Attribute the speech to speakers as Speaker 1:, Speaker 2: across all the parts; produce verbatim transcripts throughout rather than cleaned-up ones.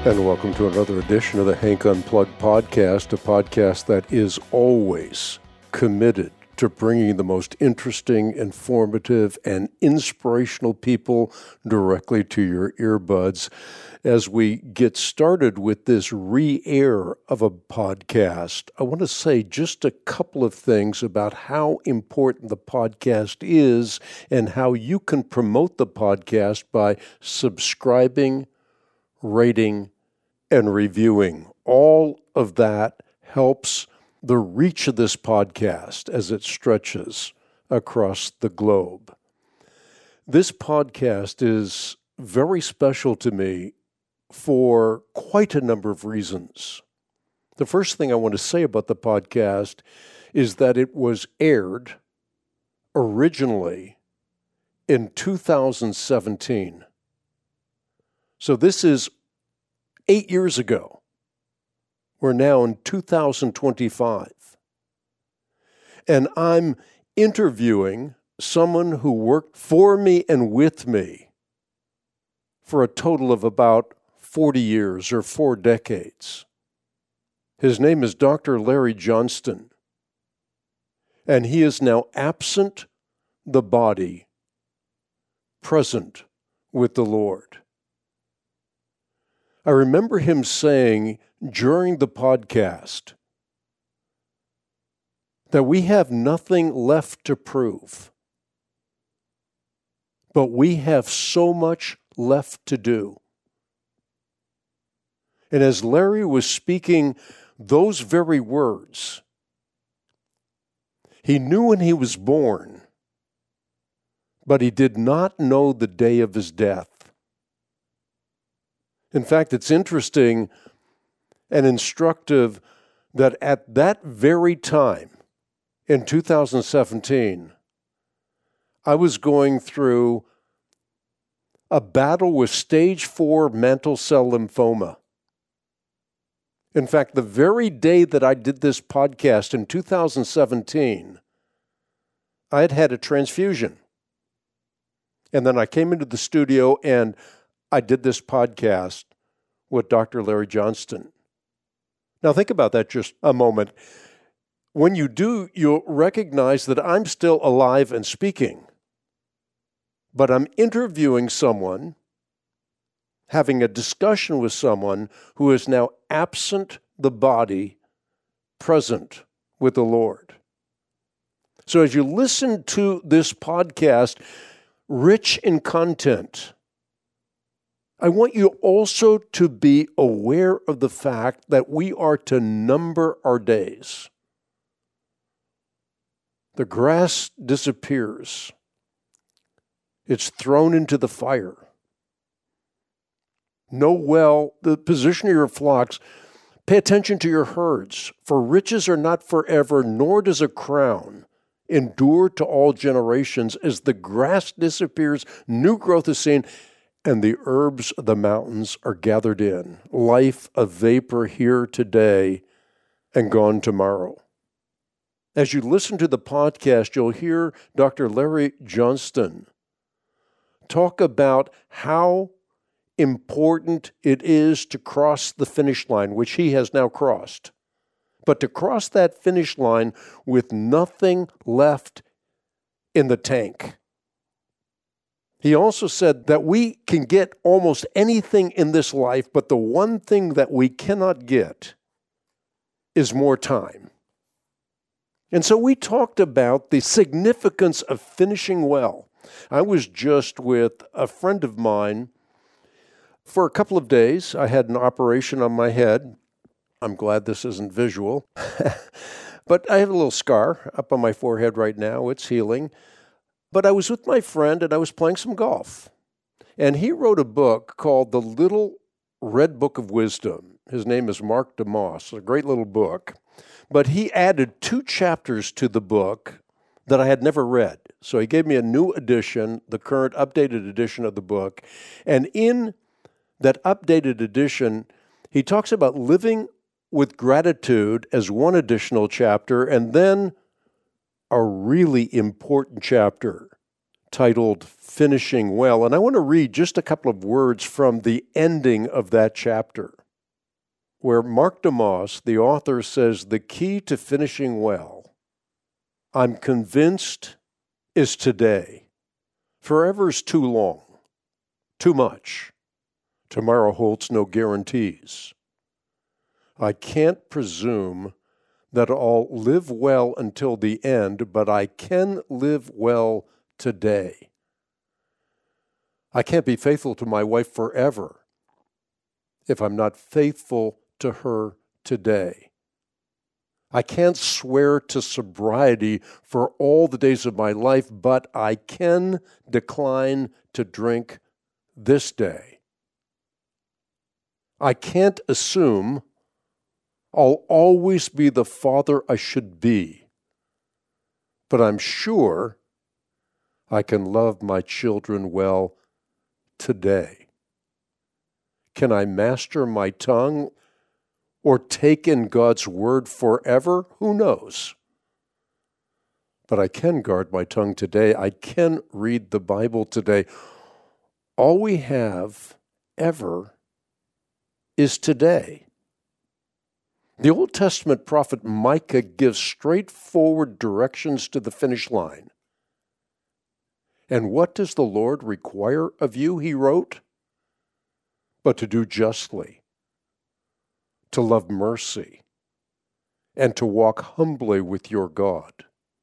Speaker 1: And welcome to another edition of the Hank Unplugged podcast, a podcast that is always committed to bringing the most interesting, informative, and inspirational people directly to your earbuds. As we get started with this re-air of a podcast, I want to say just a couple of things about how important the podcast is and how you can promote the podcast by subscribing, rating, and reviewing. All of that helps the reach of this podcast as it stretches across the globe. This podcast is very special to me for quite a number of reasons. The first thing I want to say about the podcast is that it was aired originally in two thousand seventeen. So this is eight years ago. We're now in two thousand twenty-five. And I'm interviewing someone who worked for me and with me for a total of about forty years or four decades. His name is Doctor Larry Johnston, and he is now absent the body, present with the Lord. I remember him saying during the podcast that we have nothing left to prove, but we have so much left to do. And as Larry was speaking those very words, he knew when he was born, but he did not know the day of his death. In fact, it's interesting and instructive that at that very time, in two thousand seventeen, I was going through a battle with stage four mantle cell lymphoma. In fact, the very day that I did this podcast in two thousand seventeen, I had had a transfusion. And then I came into the studio and I did this podcast with Doctor Larry Johnston. Now think about that just a moment. When you do, you'll recognize that I'm still alive and speaking, but I'm interviewing someone, having a discussion with someone who is now absent the body, present with the Lord. So as you listen to this podcast, rich in content, I want you also to be aware of the fact that we are to number our days. The grass disappears. It's thrown into the fire. Know well the position of your flocks. Pay attention to your herds, for riches are not forever, nor does a crown endure to all generations. As the grass disappears, new growth is seen, and the herbs of the mountains are gathered in. Life a vapor here today and gone tomorrow. As you listen to the podcast, you'll hear Doctor Larry Johnston talk about how important it is to cross the finish line, which he has now crossed. But to cross that finish line with nothing left in the tank. He also said that we can get almost anything in this life, but the one thing that we cannot get is more time. And so we talked about the significance of finishing well. I was just with a friend of mine for a couple of days. I had an operation on my head. I'm glad this isn't visual. But I have a little scar up on my forehead right now. It's healing. But I was with my friend and I was playing some golf. And he wrote a book called The Little Red Book of Wisdom. His name is Mark DeMoss, a great little book. But he added two chapters to the book that I had never read. So he gave me a new edition, the current updated edition of the book. And in that updated edition, he talks about living with gratitude as one additional chapter, and then a really important chapter titled Finishing Well. And I want to read just a couple of words from the ending of that chapter. where Mark DeMoss, the author, says the key to finishing well, I'm convinced, is today. Forever's too long, too much. Tomorrow holds no guarantees. I can't presume that I'll live well until the end, but I can live well today. I can't be faithful to my wife forever if I'm not faithful to her today. I can't swear to sobriety for all the days of my life, but I can decline to drink this day. I can't assume I'll always be the father I should be, but I'm sure I can love my children well today. Can I master my tongue or take in God's word forever? Who knows? But I can guard my tongue today. I can read the Bible today. All we have ever is today. The Old Testament prophet Micah gives straightforward directions to the finish line. And what does the Lord require of you, he wrote? But to do justly, to love mercy, and to walk humbly with your God.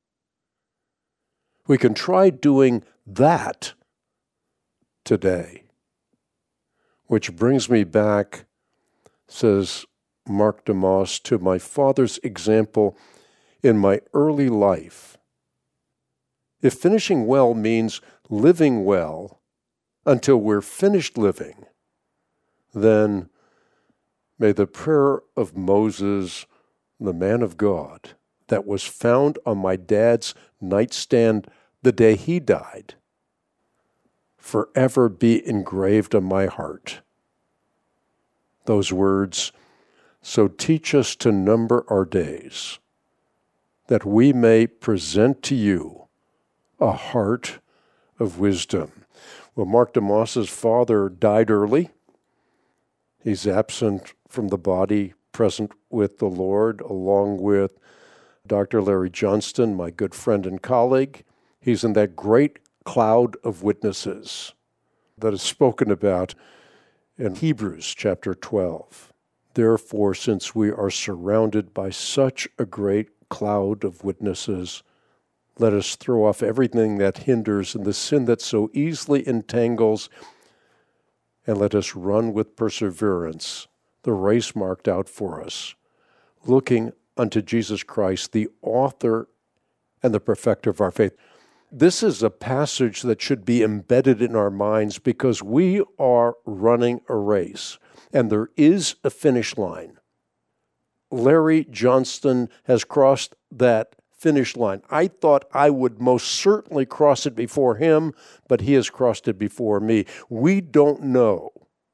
Speaker 1: We can try doing that today. Which brings me back, says Mark DeMoss, to my father's example in my early life. If finishing well means living well until we're finished living, then may the prayer of Moses, the man of God, that was found on my dad's nightstand the day he died, forever be engraved on my heart. Those words, so teach us to number our days, that we may present to you a heart of wisdom. Well, Mark DeMoss's father died early. He's absent from the body, present with the Lord, along with Doctor Larry Johnston, my good friend and colleague. He's in that great cloud of witnesses that is spoken about in Hebrews chapter twelve. Therefore, since we are surrounded by such a great cloud of witnesses, let us throw off everything that hinders and the sin that so easily entangles, and let us run with perseverance the race marked out for us, looking unto Jesus Christ, the author and the perfecter of our faith. This is a passage that should be embedded in our minds because we are running a race, and there is a finish line. Larry Johnston has crossed that finish line. I thought I would most certainly cross it before him, but he has crossed it before me. We don't know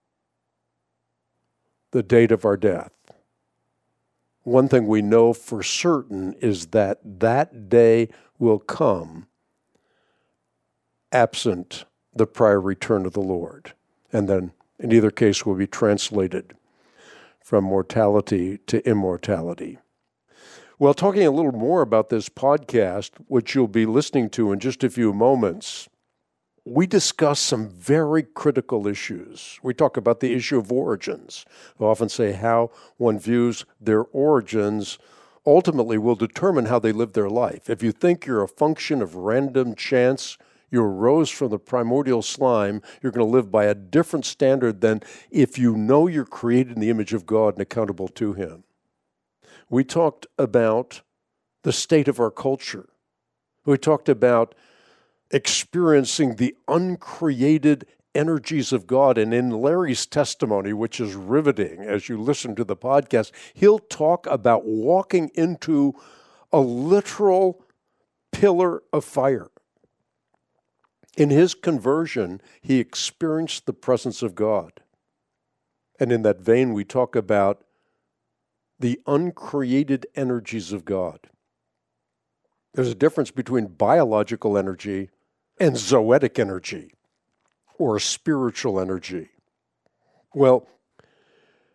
Speaker 1: the date of our death. One thing we know for certain is that that day will come absent the prior return of the Lord. And then in either case will be translated from mortality to immortality. Well, talking a little more about this podcast, which you'll be listening to in just a few moments, we discuss some very critical issues. We talk about the issue of origins. I often say how one views their origins ultimately will determine how they live their life. If you think you're a function of random chance, you arose from the primordial slime, you're going to live by a different standard than if you know you're created in the image of God and accountable to Him. We talked about the state of our culture. We talked about experiencing the uncreated energies of God. And in Larry's testimony, which is riveting as you listen to the podcast, he'll talk about walking into a literal pillar of fire. In his conversion, he experienced the presence of God. And in that vein, we talk about the uncreated energies of God. There's a difference between biological energy and zoetic energy, or spiritual energy. Well,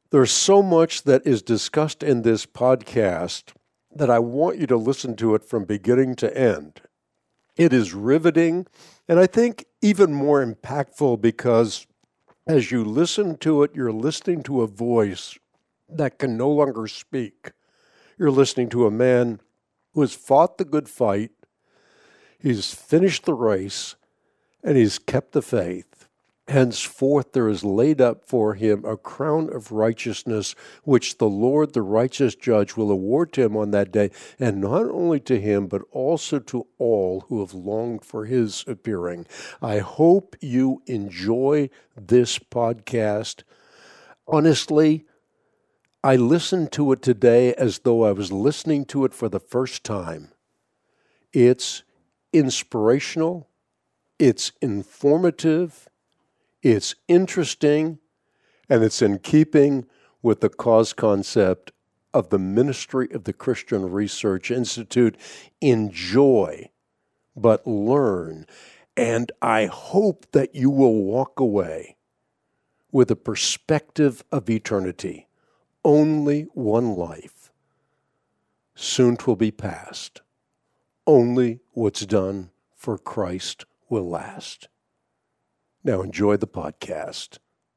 Speaker 1: There's so much that is discussed in this podcast that I want you to listen to it from beginning to end. It is riveting, and I think even more impactful because as you listen to it, you're listening to a voice that can no longer speak. You're listening to a man who has fought the good fight, he's finished the race, and he's kept the faith. Henceforth there is laid up for him a crown of righteousness, which the Lord, the righteous judge, will award to him on that day, and not only to him, but also to all who have longed for his appearing. I hope you enjoy this podcast. Honestly, I listened to it today as though I was listening to it for the first time. It's inspirational, it's informative, it's interesting, and it's in keeping with the cause concept of the ministry of the Christian Research Institute. Enjoy, but learn. And I hope that you will walk away with a perspective of eternity. Only one life. Soon 'twill be past. Only what's done for Christ will last. Now enjoy the podcast.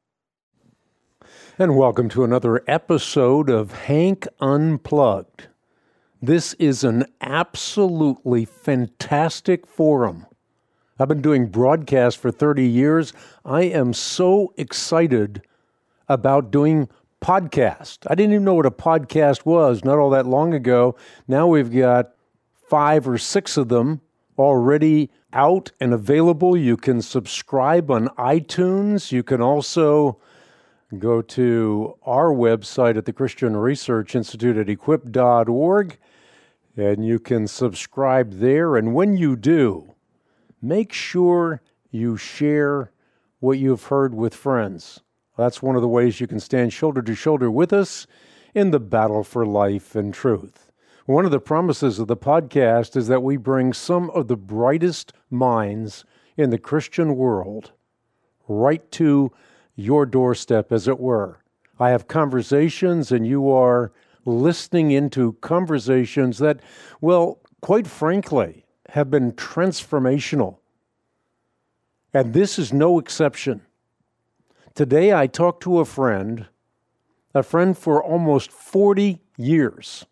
Speaker 1: And welcome to another episode of Hank Unplugged. This is an absolutely fantastic forum. I've been doing broadcasts for thirty years. I am so excited about doing podcast. I didn't even know what a podcast was not all that long ago. Now we've got five or six of them already out and available. You can subscribe on iTunes. You can also go to our website at the Christian Research Institute at equip dot org, and you can subscribe there. And when you do, make sure you share what you've heard with friends. That's one of the ways you can stand shoulder to shoulder with us in the battle for life and truth. One of the promises of the podcast is that we bring some of the brightest minds in the Christian world right to your doorstep, as it were. I have conversations, and you are listening into conversations that, well, quite frankly, have been transformational. And this is no exception. Today I talked to a friend, a friend for almost forty years.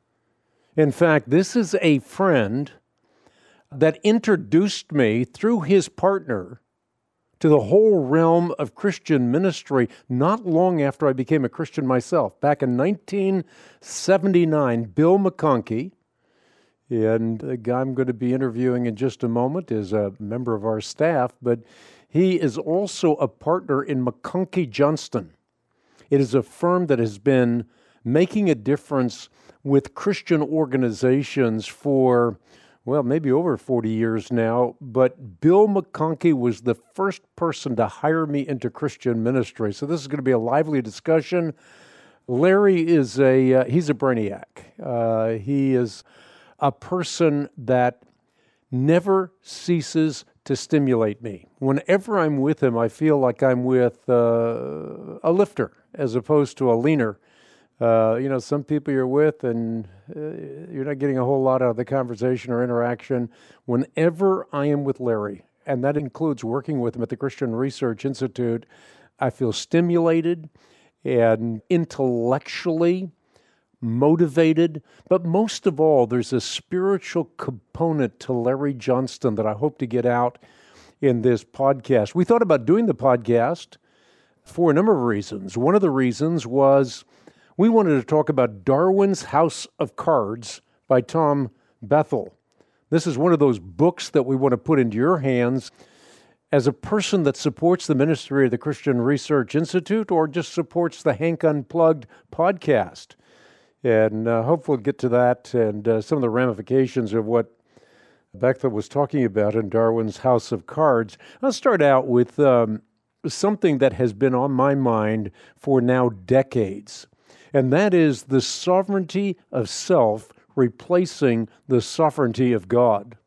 Speaker 1: In fact, this is a friend that introduced me through his partner to the whole realm of Christian ministry not long after I became a Christian myself. Back in nineteen seventy-nine, Bill McConkie, and the guy I'm going to be interviewing in just a moment is a member of our staff, but he is also a partner in McConkie Johnston. It is a firm that has been making a difference with Christian organizations for, well, maybe over forty years now, but Bill McConkie was the first person to hire me into Christian ministry. So this is going to be a lively discussion. Larry is a, uh, he's a brainiac. Uh, he is a person that never ceases to stimulate me. Whenever I'm with him, I feel like I'm with uh, a lifter as opposed to a leaner. Uh, you know, some people you're with and uh, you're not getting a whole lot out of the conversation or interaction. Whenever I am with Larry, and that includes working with him at the Christian Research Institute, I feel stimulated and intellectually motivated. But most of all, there's a spiritual component to Larry Johnston that I hope to get out in this podcast. We thought about doing the podcast for a number of reasons. One of the reasons was we wanted to talk about Darwin's House of Cards by Tom Bethel. This is one of those books that we want to put into your hands as a person that supports the ministry of the Christian Research Institute or just supports the Hank Unplugged podcast. And uh, hopefully we'll get to that and uh, some of the ramifications of what Bethel was talking about in Darwin's House of Cards. I'll start out with um, something that has been on my mind for now decades. And that is the sovereignty of self replacing the sovereignty of God.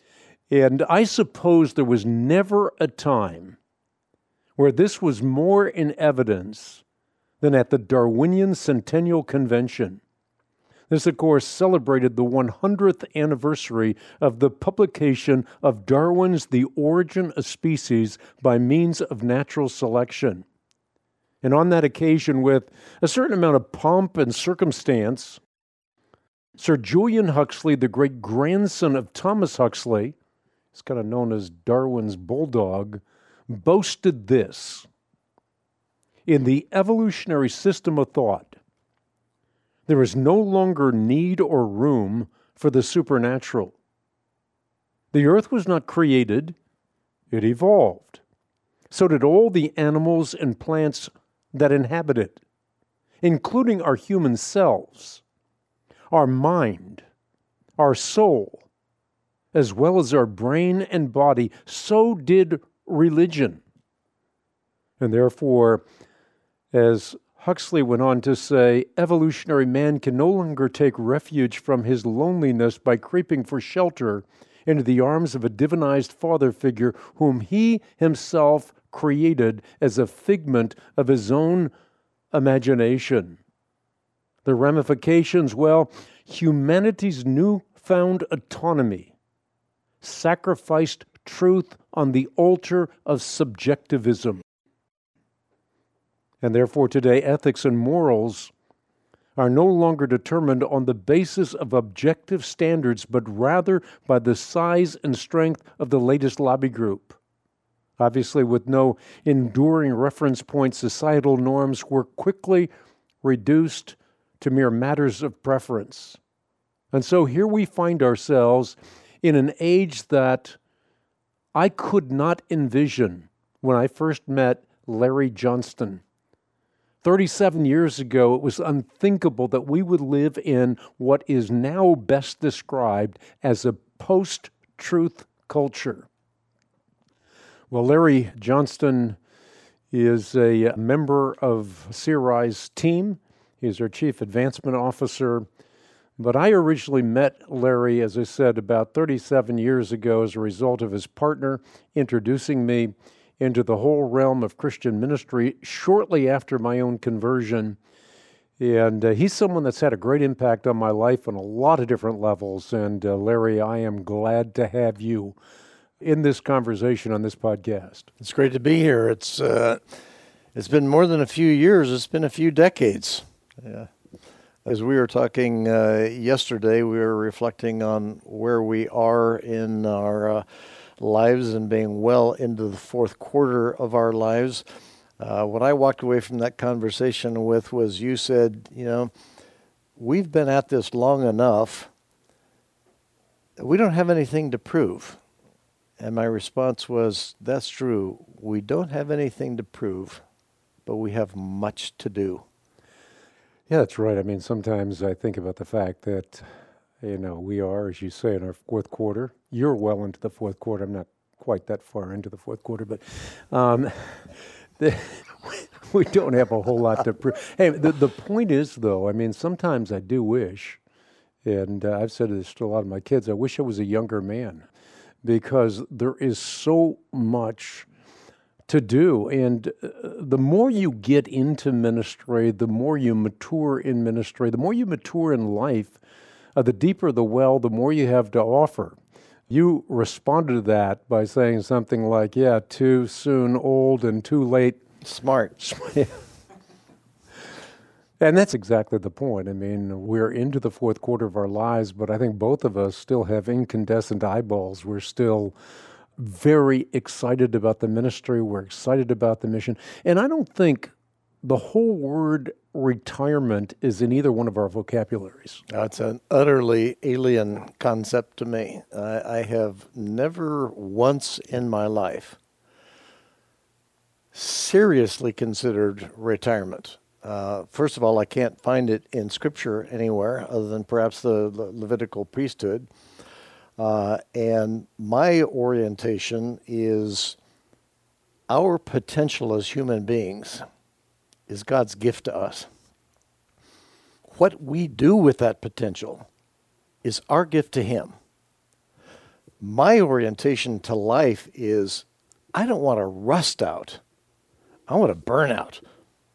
Speaker 1: And I suppose there was never a time where this was more in evidence than at the Darwinian Centennial Convention. This, of course, celebrated the one hundredth anniversary of the publication of Darwin's The Origin of Species by Means of Natural Selection. And on that occasion, with a certain amount of pomp and circumstance, Sir Julian Huxley, the great-grandson of Thomas Huxley, he's kind of known as Darwin's bulldog, boasted this: in the evolutionary system of thought, there is no longer need or room for the supernatural. The earth was not created, it evolved. So did all the animals and plants that inhabit it, including our human selves, our mind, our soul, as well as our brain and body. So did religion. And therefore, as Huxley went on to say, evolutionary man can no longer take refuge from his loneliness by creeping for shelter into the arms of a divinized father figure whom he himself created as a figment of his own imagination. The ramifications, well, humanity's newfound autonomy sacrificed truth on the altar of subjectivism. And therefore today, ethics and morals are no longer determined on the basis of objective standards, but rather by the size and strength of the latest lobby group. Obviously, with no enduring reference point, societal norms were quickly reduced to mere matters of preference. And so here we find ourselves in an age that I could not envision when I first met Larry Johnston. thirty-seven years ago, it was unthinkable that we would live in what is now best described as a post-truth culture. Well, Larry Johnston is a member of C R I's team. He's our Chief Advancement Officer. But I originally met Larry, as I said, about thirty-seven years ago as a result of his partner introducing me into the whole realm of Christian ministry shortly after my own conversion. And uh, he's someone that's had a great impact on my life on a lot of different levels. And uh, Larry, I am glad to have you in this conversation on this podcast.
Speaker 2: It's great to be here. It's uh, it's been more than a few years. It's been a few decades. Yeah. As we were talking uh, yesterday, we were reflecting on where we are in our uh, lives and being well into the fourth quarter of our lives. Uh, what I walked away from that conversation with was you said, you know, we've been at this long enough. We don't have anything to prove. And my response was, that's true. We don't have anything to prove, but we have much to do.
Speaker 1: Yeah, that's right. I mean, sometimes I think about the fact that, you know, we are, as you say, in our fourth quarter. You're well into the fourth quarter. I'm not quite that far into the fourth quarter, but um, the, we don't have a whole lot to prove. Hey, the, the point is, though, I mean, sometimes I do wish, and uh, I've said this to a lot of my kids, I wish I was a younger man, because there is so much to do. And uh, the more you get into ministry, the more you mature in ministry, the more you mature in life, uh, the deeper the well, the more you have to offer. You responded to that by saying something like, yeah, too soon, old, and too late.
Speaker 2: Smart.
Speaker 1: And that's exactly the point. I mean, we're into the fourth quarter of our lives, but I think both of us still have incandescent eyeballs. We're still very excited about the ministry. We're excited about the mission. And I don't think the whole word retirement is in either one of our vocabularies.
Speaker 2: That's an utterly alien concept to me. I, I have never once in my life seriously considered retirement. Uh, first of all, I can't find it in Scripture anywhere other than perhaps the Le- Levitical priesthood. Uh, and my orientation is our potential as human beings is God's gift to us. What we do with that potential is our gift to Him. My orientation to life is I don't want to rust out. I want to burn out.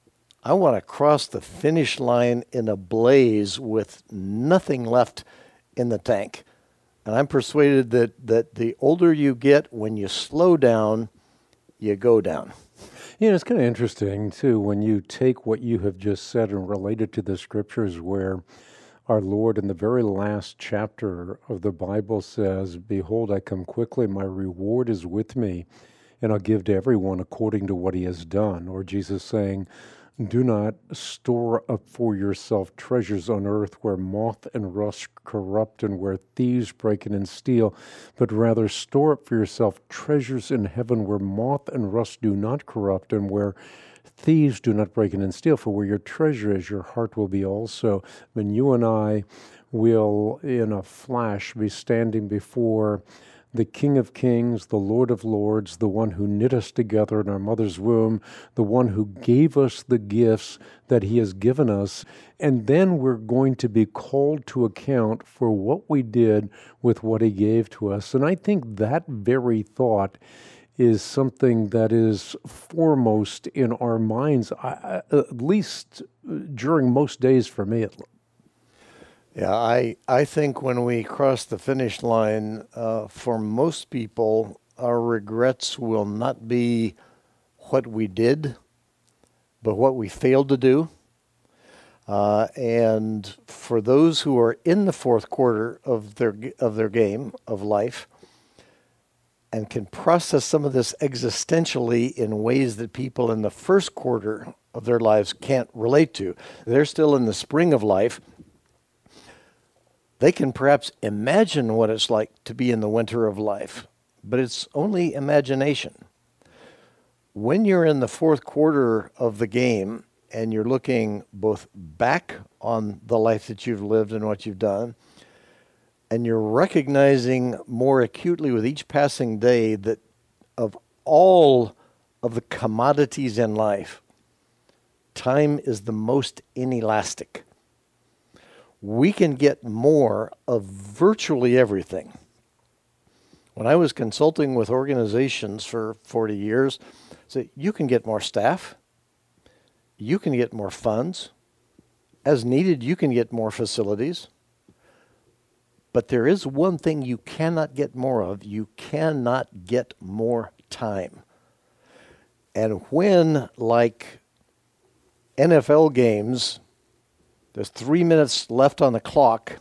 Speaker 2: I want to cross the finish line in a blaze with nothing left in the tank. And I'm persuaded that, that the older you get, when you slow down, you go down.
Speaker 1: You know, it's kind of interesting, too, when you take what you have just said and relate it to the scriptures where our Lord in the very last chapter of the Bible says, "Behold, I come quickly, my reward is with me, and I'll give to everyone according to what he has done." Or Jesus saying, "Do not store up for yourself treasures on earth where moth and rust corrupt and where thieves break in and steal, but rather store up for yourself treasures in heaven where moth and rust do not corrupt and where thieves do not break in and steal. For where your treasure is, your heart will be also." When you and I will, in a flash, be standing before the King of Kings, the Lord of Lords, the one who knit us together in our mother's womb, the one who gave us the gifts that he has given us, and then we're going to be called to account for what we did with what he gave to us. And I think that very thought is something that is foremost in our minds, I, at least during most days for me.
Speaker 2: Yeah, I, I think when we cross the finish line, uh, for most people, our regrets will not be what we did, but what we failed to do. Uh, and for those who are in the fourth quarter of their of their game of life and can process some of this existentially in ways that people in the first quarter of their lives can't relate to, they're still in the spring of life. They can perhaps imagine what it's like to be in the winter of life, but it's only imagination. When you're in the fourth quarter of the game and you're looking both back on the life that you've lived and what you've done, and you're recognizing more acutely with each passing day that of all of the commodities in life, time is the most inelastic. We can get more of virtually everything. When I was consulting with organizations for forty years, I said, you can get more staff, you can get more funds, as needed, you can get more facilities. But there is one thing you cannot get more of. You cannot get more time. And when, like N F L games, there's three minutes left on the clock,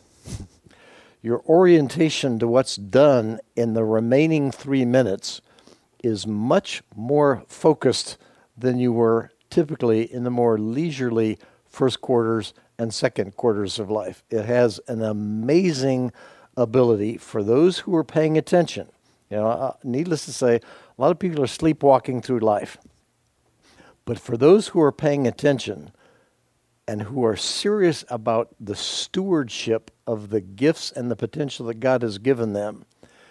Speaker 2: your orientation to what's done in the remaining three minutes is much more focused than you were typically in the more leisurely first quarters and second quarters of life. It has an amazing ability for those who are paying attention. You know, uh, needless to say, a lot of people are sleepwalking through life. But for those who are paying attention and who are serious about the stewardship of the gifts and the potential that God has given them,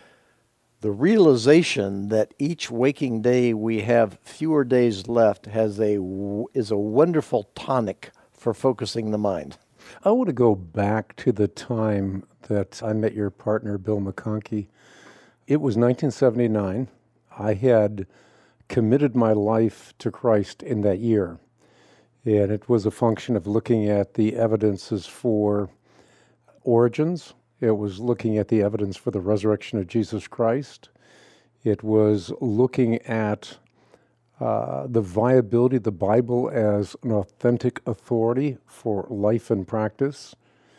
Speaker 2: the realization that each waking day we have fewer days left has a is a wonderful tonic for focusing the mind.
Speaker 1: I want to go back to the time that I met your partner, Bill McConkie. It was nineteen seventy-nine. I had committed my life to Christ in that year. And it was a function of looking at the evidences for origins. It was looking at the evidence for the resurrection of Jesus Christ. It was looking at uh, the viability of the Bible as an authentic authority for life and practice.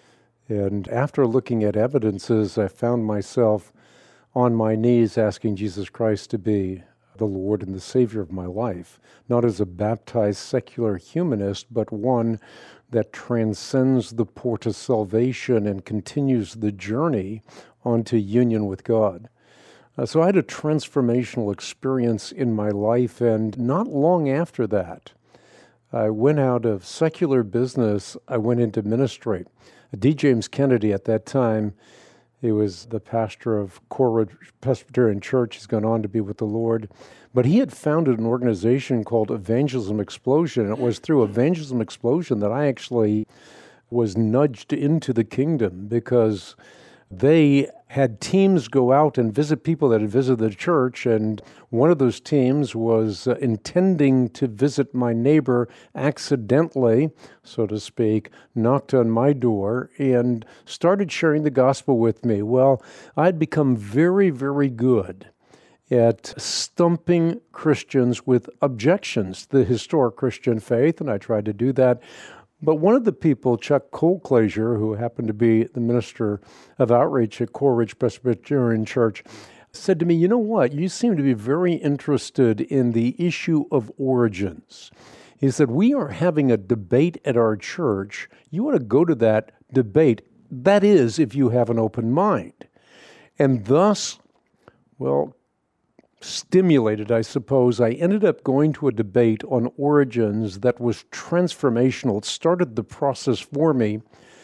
Speaker 1: And after looking at evidences, I found myself on my knees asking Jesus Christ to be the Lord and the Savior of my life, not as a baptized secular humanist, but one that transcends the port of salvation and continues the journey onto union with God. Uh, so I had a transformational experience in my life, and not long after that, I went out of secular business, I went into ministry. D. James Kennedy at that time, he was the pastor of Core Presbyterian Church. He's gone on to be with the Lord. But he had founded an organization called Evangelism Explosion. And it was through Evangelism Explosion that I actually was nudged into the kingdom, because they had teams go out and visit people that had visited the church, and one of those teams was uh, intending to visit my neighbor accidentally, so to speak, knocked on my door and started sharing the gospel with me. Well, I'd become very, very good at stumping Christians with objections to the historic Christian faith, and I tried to do that. But one of the people, Chuck Colclasure, who happened to be the minister of outreach at Coleridge Presbyterian Church, said to me, you know what, you seem to be very interested in the issue of origins. He said, we are having a debate at our church. You want to go to that debate. That is, if you have an open mind. And thus, well, stimulated, I suppose, I ended up going to a debate on origins that was transformational. It started the process for me.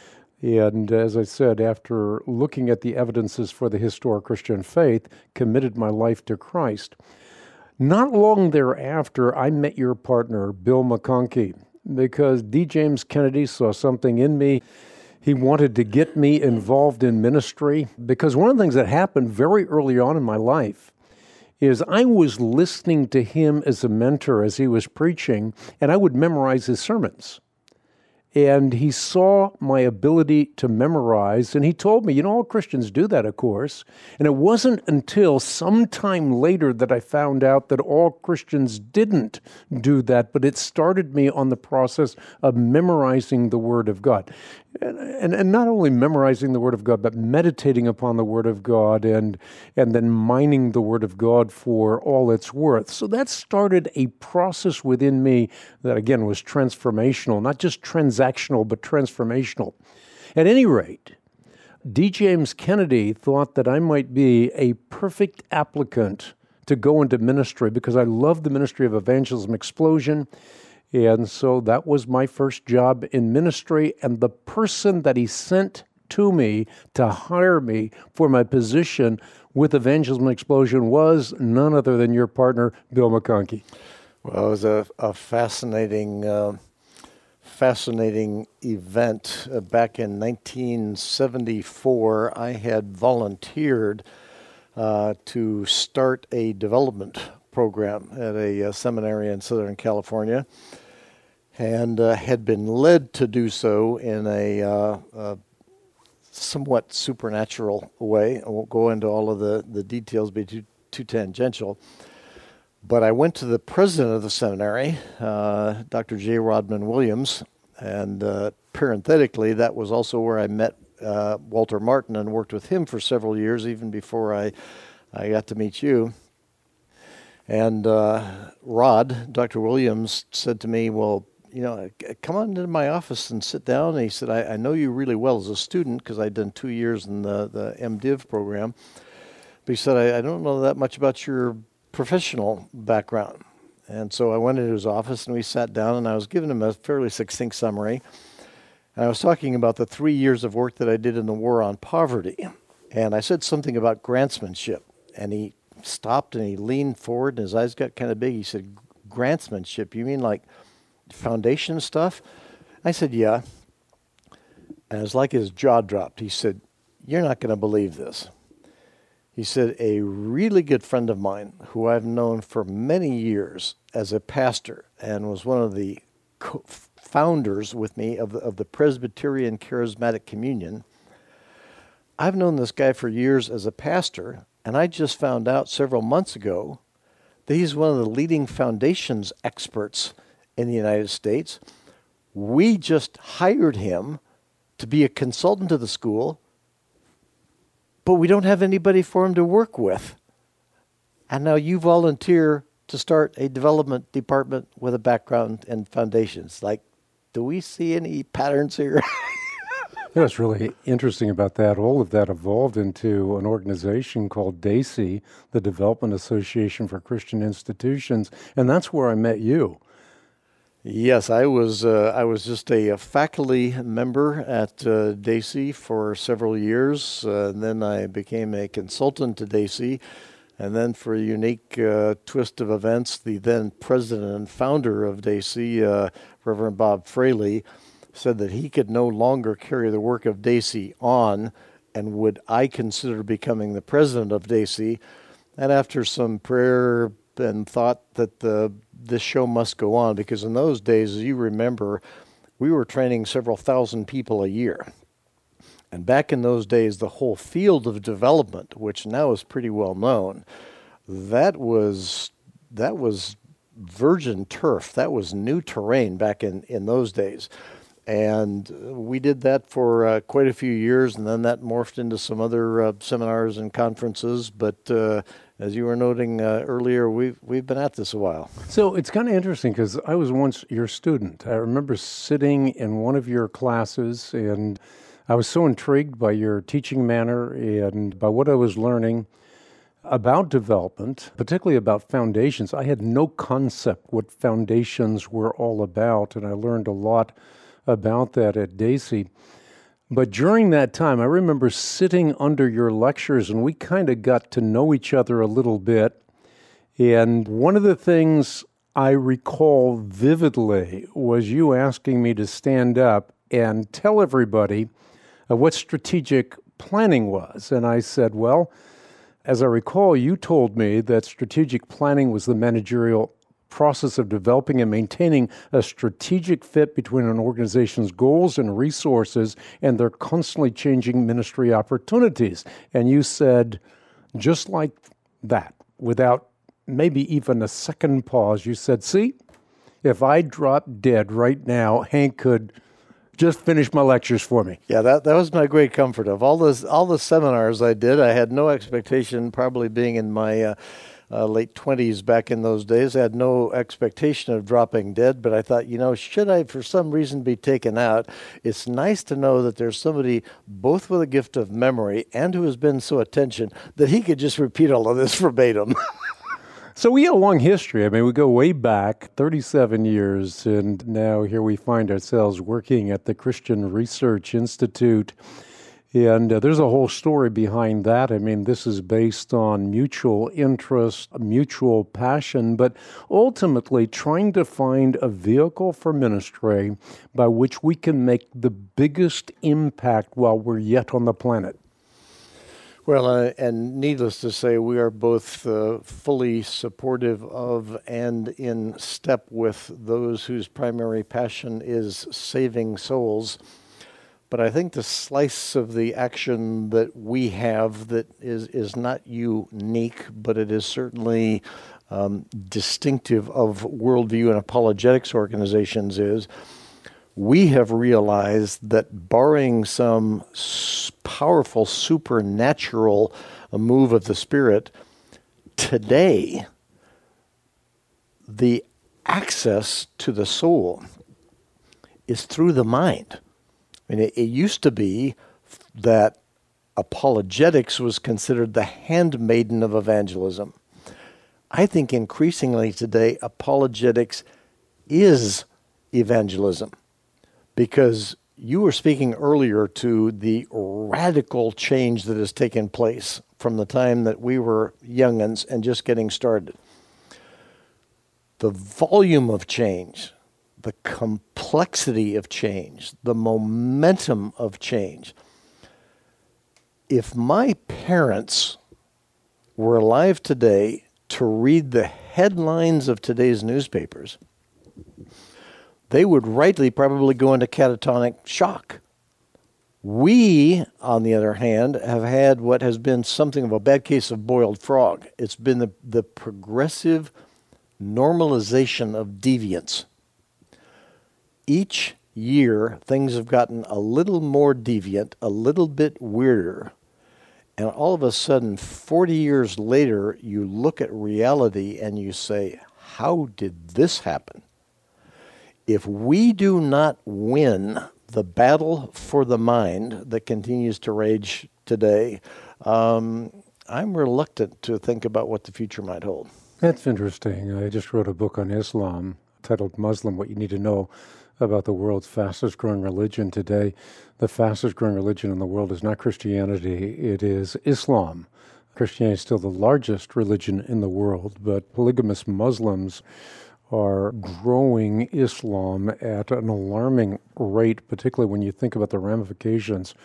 Speaker 1: And as I said, after looking at the evidences for the historic Christian faith, committed my life to Christ. Not long thereafter, I met your partner, Bill McConkie, because D. James Kennedy saw something in me. He wanted to get me involved in ministry, because one of the things that happened very early on in my life is I was listening to him as a mentor as he was preaching, and I would memorize his sermons. And he saw my ability to memorize, and he told me, you know, all Christians do that, of course. And it wasn't until sometime later that I found out that all Christians didn't do that, but it started me on the process of memorizing the Word of God. And, and, and not only memorizing the Word of God, but meditating upon the Word of God and, and then mining the Word of God for all it's worth. So that started a process within me that, again, was transformational, not just transactional, but transformational. At any rate, D. James Kennedy thought that I might be a perfect applicant to go into ministry because I love the ministry of evangelism explosion. And so that was my first job in ministry, and the person that he sent to me to hire me for my position with Evangelism Explosion was none other than your partner, Bill McConkie.
Speaker 2: Well, it was a, a fascinating, uh, fascinating event. Uh, back in nineteen seventy-four, I had volunteered uh, to start a development program at a, a seminary in Southern California, and uh, had been led to do so in a, uh, a somewhat supernatural way. I won't go into all of the, the details, be too, too tangential. But I went to the president of the seminary, uh, Doctor J. Rodman Williams, and uh, parenthetically, that was also where I met uh, Walter Martin and worked with him for several years, even before I, I got to meet you. And uh, Rod, Doctor Williams, said to me, well, you know, come on into my office and sit down. And he said, I, I know you really well as a student because I'd done two years in the, the MDiv program. But he said, I, I don't know that much about your professional background. And so I went into his office and we sat down and I was giving him a fairly succinct summary. And I was talking about the three years of work that I did in the war on poverty. And I said something about grantsmanship. And he stopped and he leaned forward and his eyes got kind of big. He said, grantsmanship, you mean like foundation stuff? I said, yeah. And it was like his jaw dropped. He said, you're not going to believe this. He said, a really good friend of mine who I've known for many years as a pastor and was one of the co- founders with me of the, of the Presbyterian Charismatic Communion, I've known this guy for years as a pastor, and I just found out several months ago that he's one of the leading foundations experts in the United States. We just hired him to be a consultant to the school, but we don't have anybody for him to work with. And now you volunteer to start a development department with a background in foundations. Like, do we see any patterns here?
Speaker 1: Yeah, what's really interesting about that, all of that evolved into an organization called D A C I, the Development Association for Christian Institutions, and that's where I met you.
Speaker 2: Yes, I was uh, I was just a, a faculty member at uh, D A C I for several years, uh, and then I became a consultant to D A C I, and then for a unique uh, twist of events, the then president and founder of D A C I, uh, Reverend Bob Fraley, said that he could no longer carry the work of D A C I on and would I consider becoming the president of D A C Y? And after some prayer and thought that the this show must go on, because in those days, as you remember, we were training several thousand people a year. And back in those days, the whole field of development, which now is pretty well known, that was that was virgin turf. That was new terrain back in, in those days. And we did that for uh, quite a few years, and then that morphed into some other uh, seminars and conferences. But uh, as you were noting uh, earlier, we've, we've been at this a while.
Speaker 1: So it's kind of interesting because I was once your student. I remember sitting in one of your classes, and I was so intrigued by your teaching manner and by what I was learning about development, particularly about foundations. I had no concept what foundations were all about, and I learned a lot about that at D A C Y. But during that time, I remember sitting under your lectures, and we kind of got to know each other a little bit. And one of the things I recall vividly was you asking me to stand up and tell everybody uh, what strategic planning was. And I said, well, as I recall, you told me that strategic planning was the managerial process of developing and maintaining a strategic fit between an organization's goals and resources and their constantly changing ministry opportunities. And you said, just like that, without maybe even a second pause, you said, see, if I dropped dead right now, Hank could just finish my lectures for me.
Speaker 2: Yeah, that that was my great comfort. Of all those all the seminars I did, I had no expectation, probably being in my uh, uh, late twenties back in those days, I had no expectation of dropping dead, but I thought, you know, should I for some reason be taken out, it's nice to know that there's somebody both with a gift of memory and who has been so attention that he could just repeat all of this verbatim.
Speaker 1: So we have a long history. I mean, we go way back, thirty-seven years, and now here we find ourselves working at the Christian Research Institute. And uh, there's a whole story behind that. I mean, this is based on mutual interest, mutual passion, but ultimately trying to find a vehicle for ministry by which we can make the biggest impact while we're yet on the planet.
Speaker 2: Well, uh, and needless to say, we are both uh, fully supportive of and in step with those whose primary passion is saving souls. But I think the slice of the action that we have that is, is not unique, but it is certainly um, distinctive of worldview and apologetics organizations is we have realized that barring some powerful supernatural move of the Spirit, today the access to the soul is through the mind. I mean, it, it used to be that apologetics was considered the handmaiden of evangelism. I think increasingly today apologetics is evangelism. Because you were speaking earlier to the radical change that has taken place from the time that we were young'uns and just getting started. The volume of change, the complexity of change, the momentum of change. If my parents were alive today to read the headlines of today's newspapers, they would rightly probably go into catatonic shock. We, on the other hand, have had what has been something of a bad case of boiled frog. It's been the, the progressive normalization of deviance. Each year, things have gotten a little more deviant, a little bit weirder. And all of a sudden, forty years later, you look at reality and you say, how did this happen? If we do not win the battle for the mind that continues to rage today, um, I'm reluctant to think about what the future might hold.
Speaker 1: That's interesting. I just wrote a book on Islam titled Muslim, What You Need to Know About the World's Fastest Growing Religion Today. The fastest growing religion in the world is not Christianity, it is Islam. Christianity is still the largest religion in the world, but polygamous Muslims are growing Islam at an alarming rate, particularly when you think about the ramifications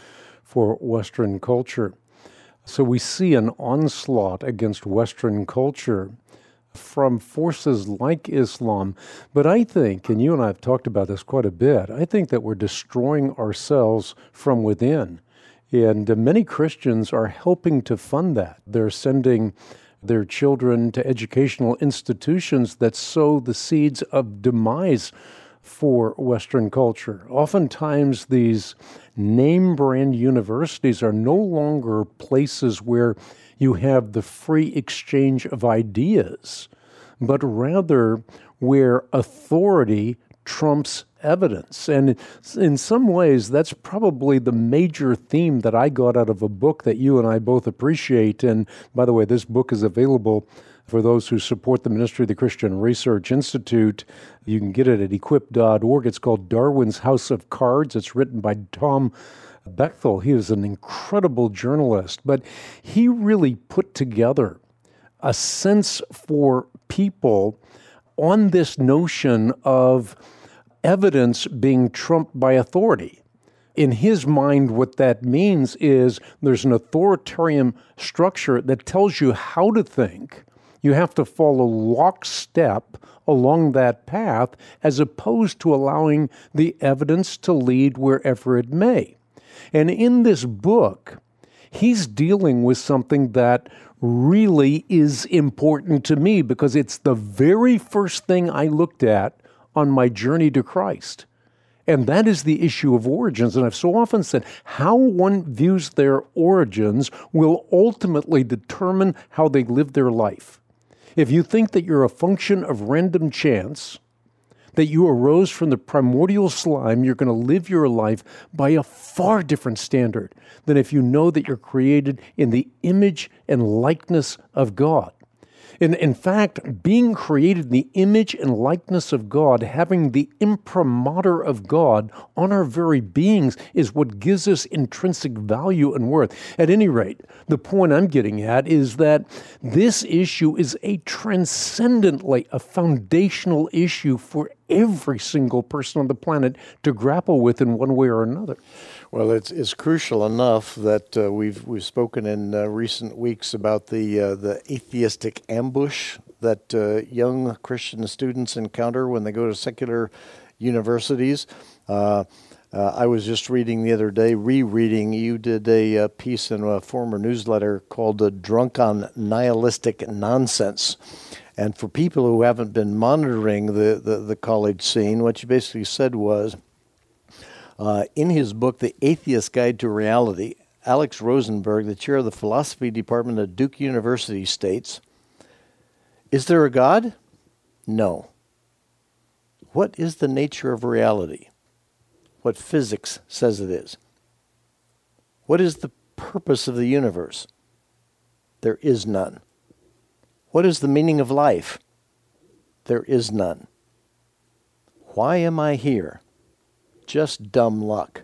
Speaker 1: for Western culture. So we see an onslaught against Western culture from forces like Islam. But I think, and you and I have talked about this quite a bit, I think that we're destroying ourselves from within. And uh, many Christians are helping to fund that. They're sending their children to educational institutions that sow the seeds of demise for Western culture. Oftentimes, these name brand universities are no longer places where you have the free exchange of ideas, but rather where authority trumps evidence. And in some ways, that's probably the major theme that I got out of a book that you and I both appreciate. And by the way, this book is available for those who support the ministry of the Christian Research Institute. You can get it at equip dot org. It's called Darwin's House of Cards. It's written by Tom Bechtel. He is an incredible journalist, but he really put together a sense for people on this notion of evidence being trumped by authority. In his mind, what that means is there's an authoritarian structure that tells you how to think. You have to follow lockstep along that path as opposed to allowing the evidence to lead wherever it may. And in this book, he's dealing with something that really is important to me because it's the very first thing I looked at on my journey to Christ. And that is the issue of origins. And I've so often said how one views their origins will ultimately determine how they live their life. If you think that you're a function of random chance, that you arose from the primordial slime, you're going to live your life by a far different standard than if you know that you're created in the image and likeness of God. In, in fact, being created in the image and likeness of God, having the imprimatur of God on our very beings is what gives us intrinsic value and worth. At any rate, the point I'm getting at is that this issue is a transcendently, a foundational issue for every single person on the planet to grapple with in one way or another.
Speaker 2: Well, it's it's crucial enough that uh, we've we've spoken in uh, recent weeks about the uh, the atheistic ambush that uh, young Christian students encounter when they go to secular universities. Uh, uh, I was just reading the other day, rereading. You did a, a piece in a former newsletter called "The Drunk on Nihilistic Nonsense." And for people who haven't been monitoring the, the, the college scene, what you basically said was, uh, in his book, The Atheist Guide to Reality, Alex Rosenberg, the chair of the philosophy department at Duke University, states, "Is there a God? No. What is the nature of reality? What physics says it is. What is the purpose of the universe? There is none. What is the meaning of life? There is none. Why am I here? Just dumb luck.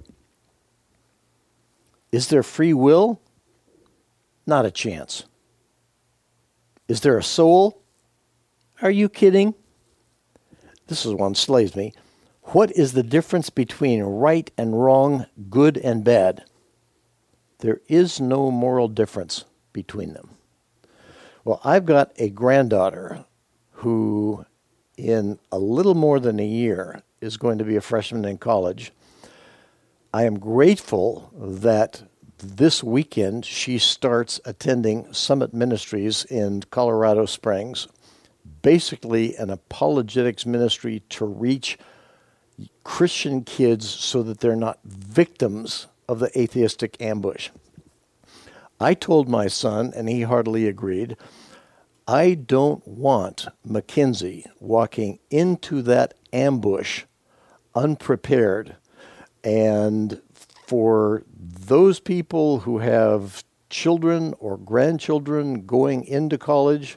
Speaker 2: Is there free will? Not a chance. Is there a soul? Are you kidding? This is one slays me. What is the difference between right and wrong, good and bad? There is no moral difference between them." Well, I've got a granddaughter who, in a little more than a year, is going to be a freshman in college. I am grateful that this weekend she starts attending Summit Ministries in Colorado Springs, basically an apologetics ministry to reach Christian kids so that they're not victims of the atheistic ambush. I told my son, and he heartily agreed, I don't want Mackenzie walking into that ambush unprepared. And for those people who have children or grandchildren going into college,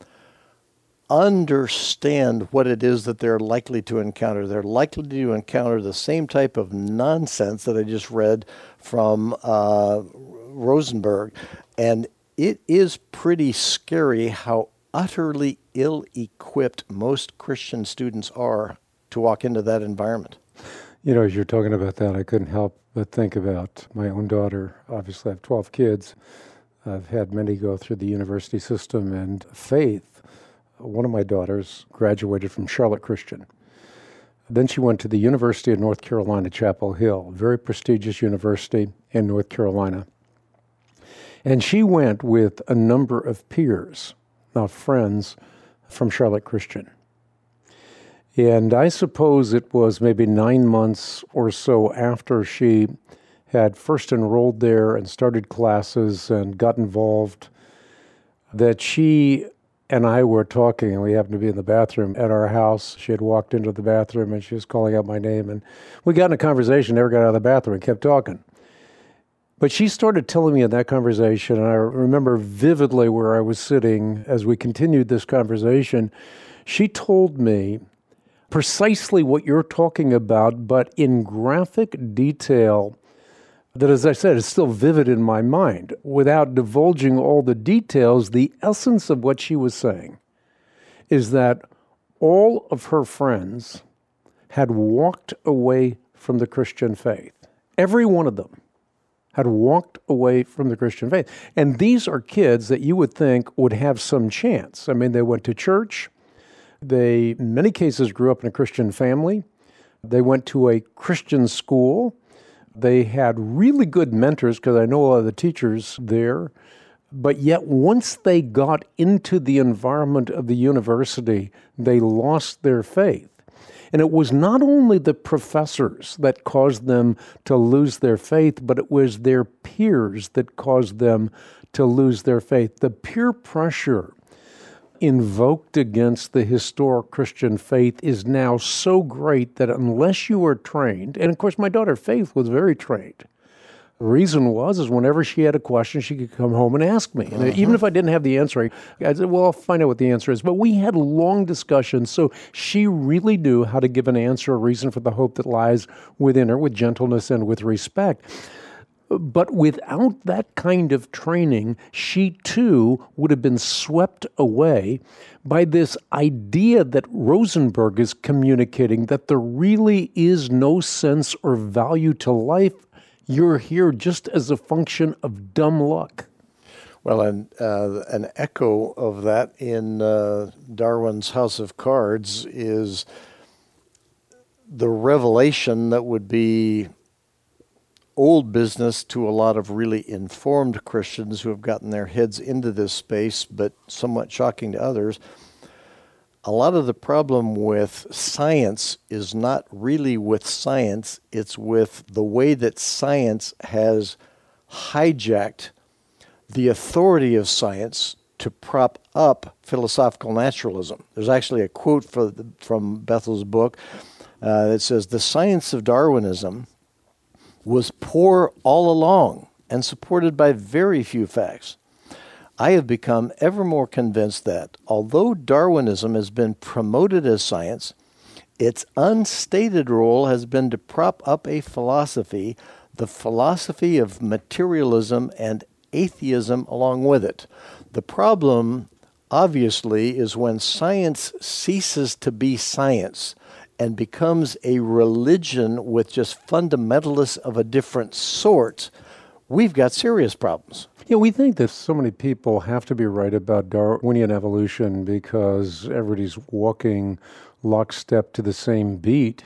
Speaker 2: understand what it is that they're likely to encounter. They're likely to encounter the same type of nonsense that I just read from uh, Rosenberg. And it is pretty scary how utterly ill-equipped most Christian students are to walk into that environment.
Speaker 3: You know, as you're talking about that, I couldn't help but think about my own daughter. Obviously, I have twelve kids. I've had many go through the university system, and Faith, one of my daughters, graduated from Charlotte Christian. Then she went to the University of North Carolina, Chapel Hill, a very prestigious university in North Carolina. And she went with a number of peers, now friends, from Charlotte Christian. And I suppose it was maybe nine months or so after she had first enrolled there and started classes and got involved that she and I were talking, and we happened to be in the bathroom at our house. She had walked into the bathroom, and she was calling out my name. And we got in a conversation, never got out of the bathroom, and kept talking. But she started telling me in that conversation, and I remember vividly where I was sitting as we continued this conversation. She told me precisely what you're talking about, but in graphic detail that, as I said, is still vivid in my mind. Without divulging all the details, the essence of what she was saying is that all of her friends had walked away from the Christian faith. Every one of them had walked away from the Christian faith. And these are kids that you would think would have some chance. I mean, they went to church. They, in many cases, grew up in a Christian family. They went to a Christian school. They had really good mentors, because I know a lot of the teachers there. But yet, once they got into the environment of the university, they lost their faith. And it was not only the professors that caused them to lose their faith, but it was their peers that caused them to lose their faith. The peer pressure invoked against the historic Christian faith is now so great that unless you are trained, and of course my daughter Faith was very trained. The reason was is whenever she had a question, she could come home and ask me. And uh-huh. even if I didn't have the answer, I said, well, I'll find out what the answer is. But we had long discussions, so she really knew how to give an answer, a reason for the hope that lies within her, with gentleness and with respect. But without that kind of training, she too would have been swept away by this idea that Rosenberg is communicating, that there really is no sense or value to life. You're here just as a function of dumb luck.
Speaker 2: Well, and uh, an echo of that in uh, Darwin's House of Cards is the revelation that would be old business to a lot of really informed Christians who have gotten their heads into this space, but somewhat shocking to others. A lot of the problem with science is not really with science, it's with the way that science has hijacked the authority of science to prop up philosophical naturalism. There's actually a quote for the, from Bethel's book uh, that says, "The science of Darwinism was poor all along and supported by very few facts. I have become ever more convinced that, although Darwinism has been promoted as science, its unstated role has been to prop up a philosophy, the philosophy of materialism and atheism along with it. The problem, obviously, is when science ceases to be science and becomes a religion with just fundamentalists of a different sort, we've got serious problems."
Speaker 3: Yeah, we think that so many people have to be right about Darwinian evolution because everybody's walking lockstep to the same beat,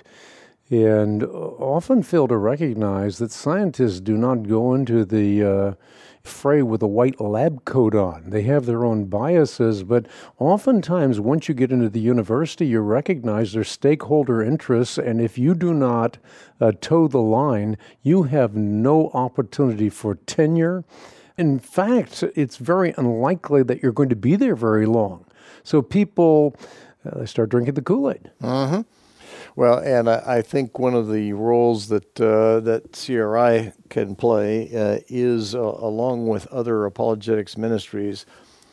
Speaker 3: and often fail to recognize that scientists do not go into the uh, fray with a white lab coat on. They have their own biases, but oftentimes once you get into the university, you recognize their stakeholder interests, and if you do not uh, toe the line, you have no opportunity for tenure. In fact, it's very unlikely that you're going to be there very long. So people uh, start drinking the Kool-Aid.
Speaker 2: Mm-hmm. Well, and I, I think one of the roles that uh, that C R I can play uh, is, uh, along with other apologetics ministries,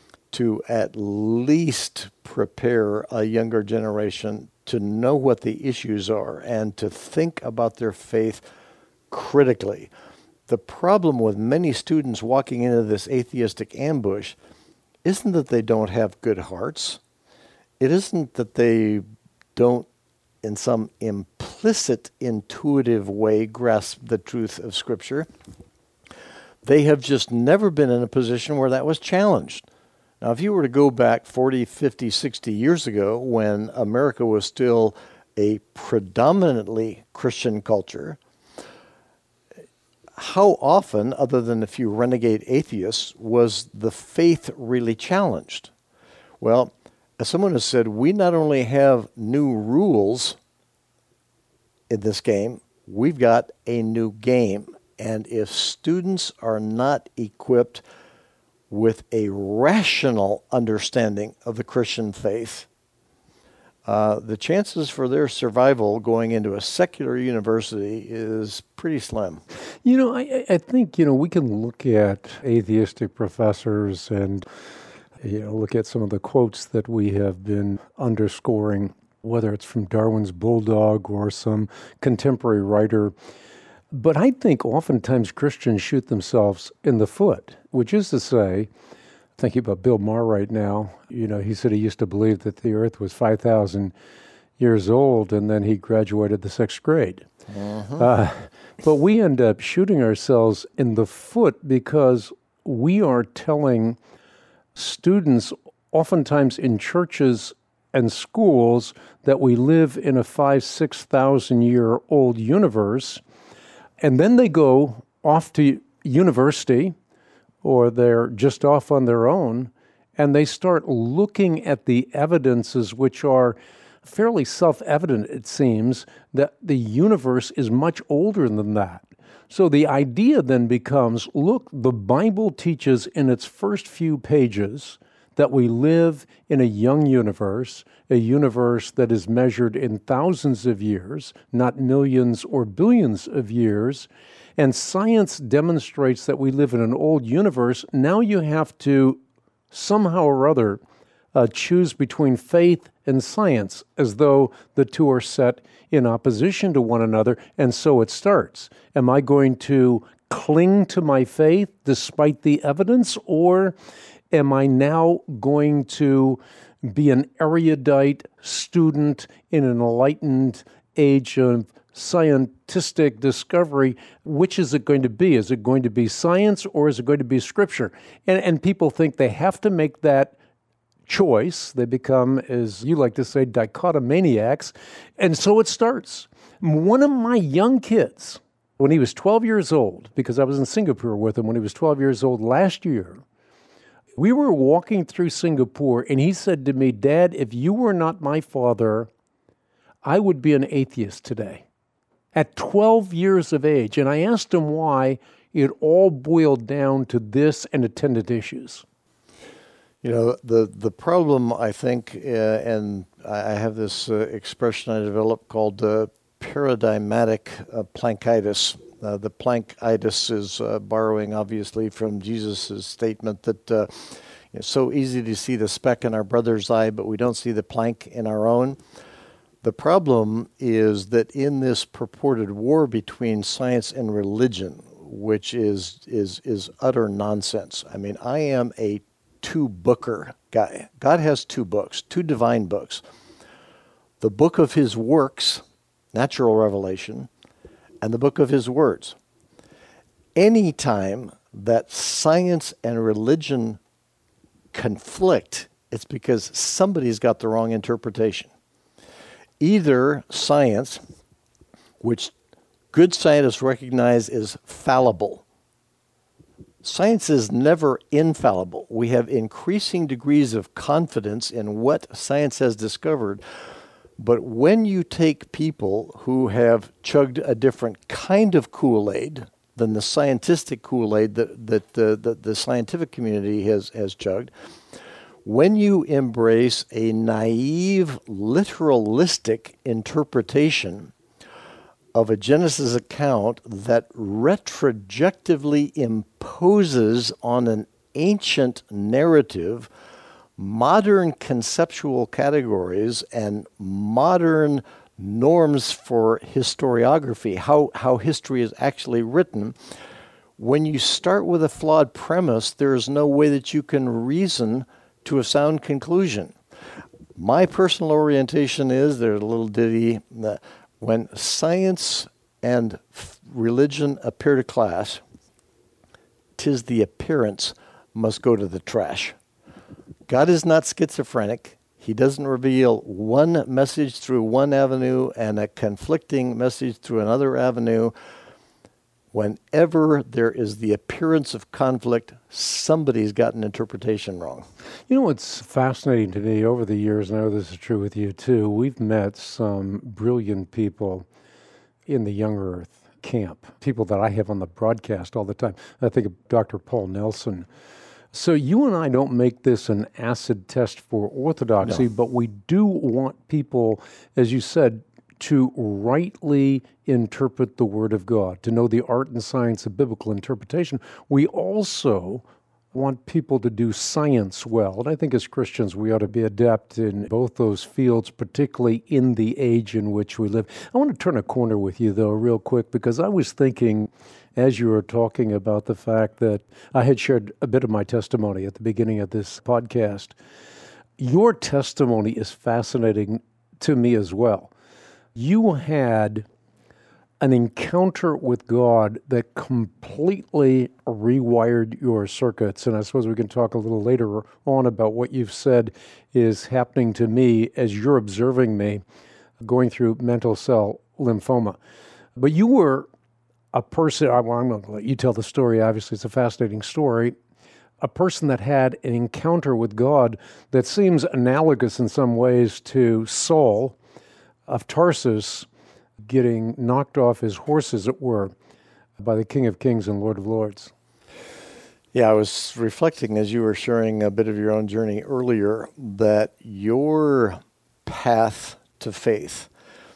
Speaker 2: to at least prepare a younger generation to know what the issues are and to think about their faith critically. The problem with many students walking into this atheistic ambush isn't that they don't have good hearts. It isn't that they don't, in some implicit implicit, intuitive way grasp the truth of Scripture. They have just never been in a position where that was challenged. Now, if you were to go back forty, fifty, sixty years ago when America was still a predominantly Christian culture, how often, other than a few renegade atheists, was the faith really challenged? Well, as someone has said, we not only have new rules in this game, we've got a new game. And if students are not equipped with a rational understanding of the Christian faith, uh, the chances for their survival going into a secular university is pretty slim.
Speaker 3: You know, I, I think, you know, we can look at atheistic professors and, you know, look at some of the quotes that we have been underscoring, whether it's from Darwin's Bulldog or some contemporary writer. But I think oftentimes Christians shoot themselves in the foot, which is to say, thinking about Bill Maher right now, you know, he said he used to believe that the earth was five thousand years old, and then he graduated the sixth grade. Uh-huh. Uh, but we end up shooting ourselves in the foot because we are telling students, oftentimes in churches and schools, that we live in a five, six thousand year old universe. And then they go off to university, or they're just off on their own, and they start looking at the evidences which are fairly self-evident, it seems, that the universe is much older than that. So the idea then becomes, look, the Bible teaches in its first few pages that we live in a young universe, a universe that is measured in thousands of years, not millions or billions of years, and science demonstrates that we live in an old universe. Now you have to somehow or other uh, choose between faith and science, as though the two are set in opposition to one another, and so it starts. Am I going to cling to my faith despite the evidence, or am I now going to be an erudite student in an enlightened age of scientific discovery? Which is it going to be? Is it going to be science, or is it going to be Scripture? And, and people think they have to make that choice. They become, as you like to say, dichotomaniacs. And so it starts. One of my young kids, when he was twelve years old, because I was in Singapore with him when he was twelve years old last year, we were walking through Singapore, and he said to me, "Dad, if you were not my father, I would be an atheist today." At twelve years of age. And I asked him why. It all boiled down to this and attendant issues.
Speaker 2: You know, the, the problem, I think, uh, and I have this uh, expression I developed called uh, paradigmatic uh, Plancitis. Uh, the Plancitis is uh, borrowing, obviously, from Jesus' statement that uh, it's so easy to see the speck in our brother's eye, but we don't see the plank in our own. The problem is that in this purported war between science and religion, which is is is utter nonsense. I mean, I am a two-booker guy. God has two books, two divine books. The book of his works, natural revelation, and the book of his words. Anytime that science and religion conflict, it's because somebody's got the wrong interpretation. Either science, which good scientists recognize is fallible. Science is never infallible. We have increasing degrees of confidence in what science has discovered. But when you take people who have chugged a different kind of Kool-Aid than the scientific Kool-Aid that, that, uh, that the scientific community has, has chugged, when you embrace a naive, literalistic interpretation of a Genesis account that retrospectively imposes on an ancient narrative modern conceptual categories and modern norms for historiography, how, how history is actually written, when you start with a flawed premise, there is no way that you can reason to a sound conclusion. My personal orientation is, there's a little ditty, that when science and f- religion appear to clash, 'tis the appearance must go to the trash. God is not schizophrenic. He doesn't reveal one message through one avenue and a conflicting message through another avenue. Whenever there is the appearance of conflict, somebody's got an interpretation wrong.
Speaker 3: You know what's fascinating to me over the years, and I know this is true with you too, we've met some brilliant people in the Young Earth camp, people that I have on the broadcast all the time. I think of Doctor Paul Nelson. So you and I don't make this an acid test for orthodoxy, no. But we do want people, as you said, to rightly interpret the Word of God, to know the art and science of biblical interpretation. We also want people to do science well. And I think as Christians, we ought to be adept in both those fields, particularly in the age in which we live. I want to turn a corner with you, though, real quick, because I was thinking, as you were talking about the fact that I had shared a bit of my testimony at the beginning of this podcast, your testimony is fascinating to me as well. You had an encounter with God that completely rewired your circuits. And I suppose we can talk a little later on about what you've said is happening to me as you're observing me going through mantle cell lymphoma. But you were a person, well, I'm going to let you tell the story, obviously it's a fascinating story, a person that had an encounter with God that seems analogous in some ways to Saul of Tarsus getting knocked off his horse, as it were, by the King of Kings and Lord of Lords.
Speaker 2: Yeah, I was reflecting as you were sharing a bit of your own journey earlier that your path to faith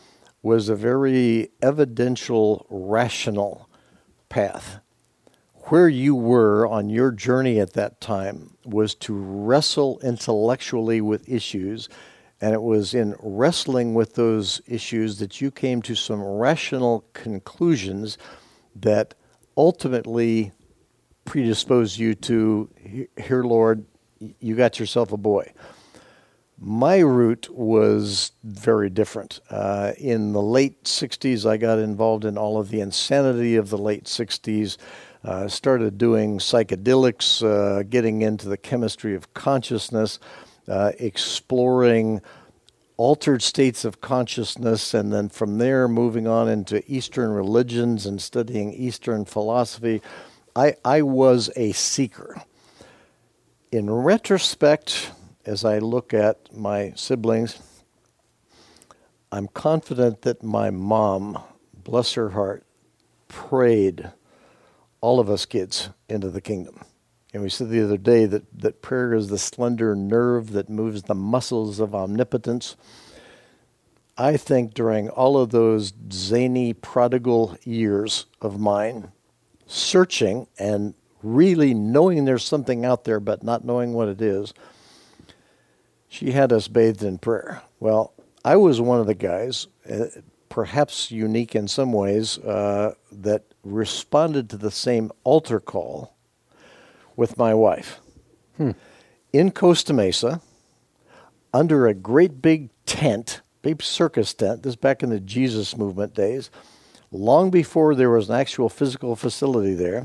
Speaker 2: was a very evidential, rational path. Where you were on your journey at that time was to wrestle intellectually with issues. And it was in wrestling with those issues that you came to some rational conclusions that ultimately predisposed you to, here, Lord, you got yourself a boy. My route was very different. Uh, in the late sixties, I got involved in all of the insanity of the late sixties, uh, started doing psychedelics, uh, getting into the chemistry of consciousness, Uh, exploring altered states of consciousness, and then from there moving on into Eastern religions and studying Eastern philosophy. I, I was a seeker. In retrospect, as I look at my siblings, I'm confident that my mom, bless her heart, prayed all of us kids into the kingdom. And we said the other day that, that prayer is the slender nerve that moves the muscles of omnipotence. I think during all of those zany, prodigal years of mine, searching and really knowing there's something out there but not knowing what it is, she had us bathed in prayer. Well, I was one of the guys, uh, perhaps unique in some ways, uh, that responded to the same altar call with my wife. Hmm. In Costa Mesa, under a great big tent, big circus tent, this is back in the Jesus movement days, long before there was an actual physical facility there,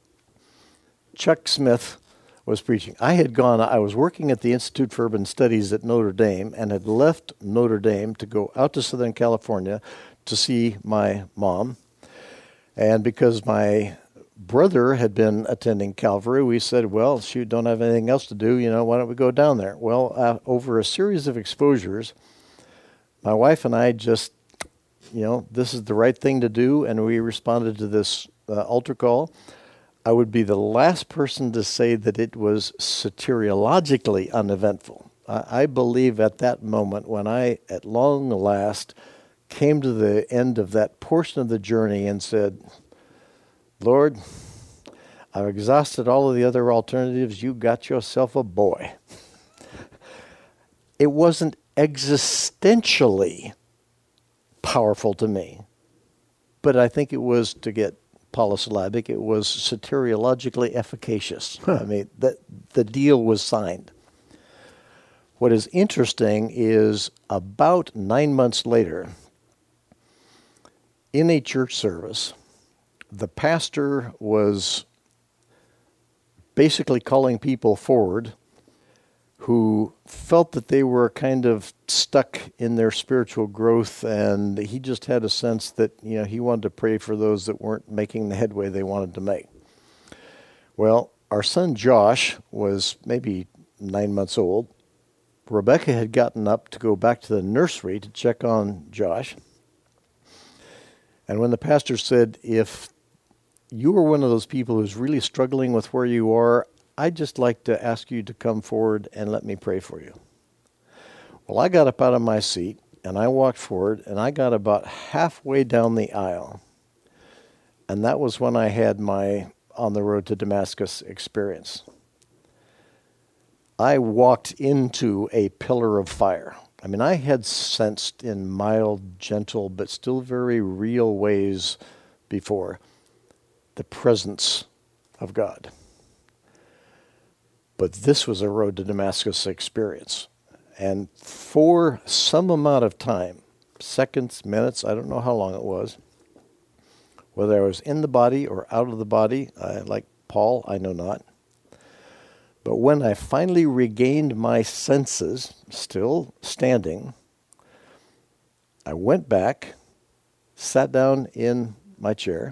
Speaker 2: Chuck Smith was preaching. I had gone, I was working at the Institute for Urban Studies at Notre Dame and had left Notre Dame to go out to Southern California to see my mom. And because my brother had been attending Calvary, we said, well, shoot, don't have anything else to do, you know, why don't we go down there? Well, uh, over a series of exposures, my wife and I just, you know, this is the right thing to do, and we responded to this uh, altar call. I would be the last person to say that it was soteriologically uneventful. I, I believe at that moment when I, at long last, came to the end of that portion of the journey and said, Lord, I've exhausted all of the other alternatives. You got yourself a boy. It wasn't existentially powerful to me, but I think it was, to get polysyllabic, it was soteriologically efficacious. Huh. I mean, the, the deal was signed. What is interesting is about nine months later, in a church service, the pastor was basically calling people forward who felt that they were kind of stuck in their spiritual growth, and he just had a sense that, you know, he wanted to pray for those that weren't making the headway they wanted to make. Well, our son Josh was maybe nine months old. Rebecca had gotten up to go back to the nursery to check on Josh. And when the pastor said, if you are one of those people who's really struggling with where you are, I'd just like to ask you to come forward and let me pray for you. Well, I got up out of my seat and I walked forward and I got about halfway down the aisle. And that was when I had my On the Road to Damascus experience. I walked into a pillar of fire. I mean, I had sensed in mild, gentle, but still very real ways before the presence of God. But this was a Road to Damascus experience. And for some amount of time, seconds, minutes, I don't know how long it was, whether I was in the body or out of the body, uh, like Paul, I know not. But when I finally regained my senses, still standing, I went back, sat down in my chair,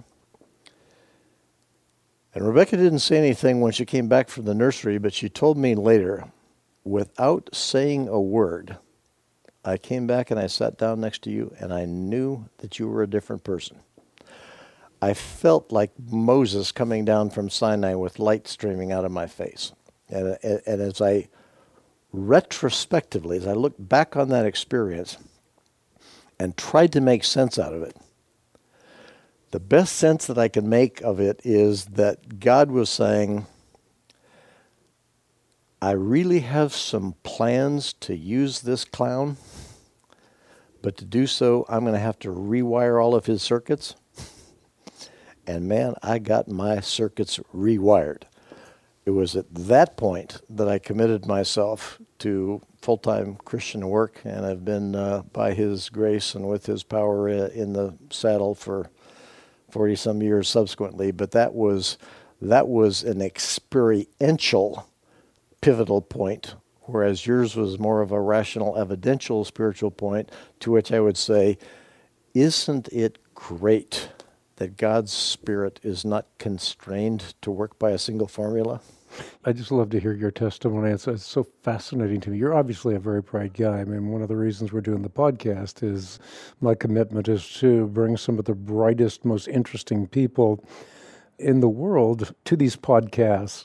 Speaker 2: and Rebecca didn't say anything when she came back from the nursery, but she told me later, without saying a word, I came back and I sat down next to you, and I knew that you were a different person. I felt like Moses coming down from Sinai with light streaming out of my face. And, and as I retrospectively, as I look back on that experience and tried to make sense out of it, the best sense that I can make of it is that God was saying, I really have some plans to use this clown, but to do so, I'm going to have to rewire all of his circuits. And man, I got my circuits rewired. It was at that point that I committed myself to full-time Christian work, and I've been, uh, by his grace and with his power, uh, in the saddle for forty-some years subsequently. But that was that was an experiential pivotal point, whereas yours was more of a rational, evidential spiritual point, to which I would say, isn't it great that God's Spirit is not constrained to work by a single formula?
Speaker 3: I just love to hear your testimony. It's, it's so fascinating to me. You're obviously a very bright guy. I mean, one of the reasons we're doing the podcast is my commitment is to bring some of the brightest, most interesting people in the world to these podcasts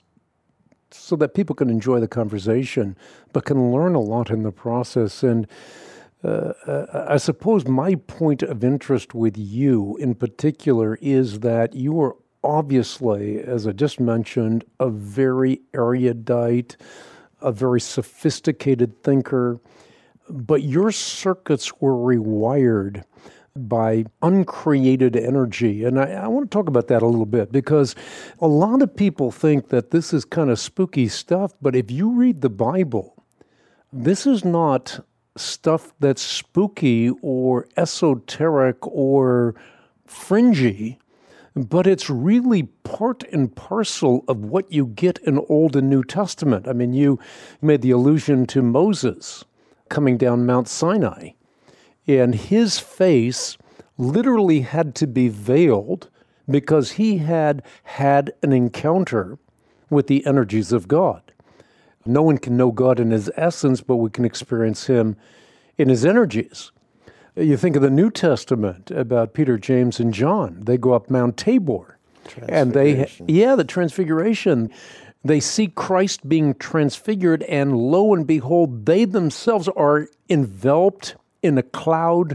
Speaker 3: so that people can enjoy the conversation, but can learn a lot in the process. And uh, uh, I suppose my point of interest with you in particular is that you are obviously, as I just mentioned, a very erudite, a very sophisticated thinker, but your circuits were rewired by uncreated energy. And I, I want to talk about that a little bit, because a lot of people think that this is kind of spooky stuff, but if you read the Bible, this is not stuff that's spooky or esoteric or fringy, but it's really part and parcel of what you get in Old and New Testament. I mean, you made the allusion to Moses coming down Mount Sinai, and his face literally had to be veiled because he had had an encounter with the energies of God. No one can know God in his essence, but we can experience him in his energies. You think of the New Testament about Peter, James, and John. They go up Mount Tabor. And they, yeah, the transfiguration. They see Christ being transfigured, and lo and behold, they themselves are enveloped in a cloud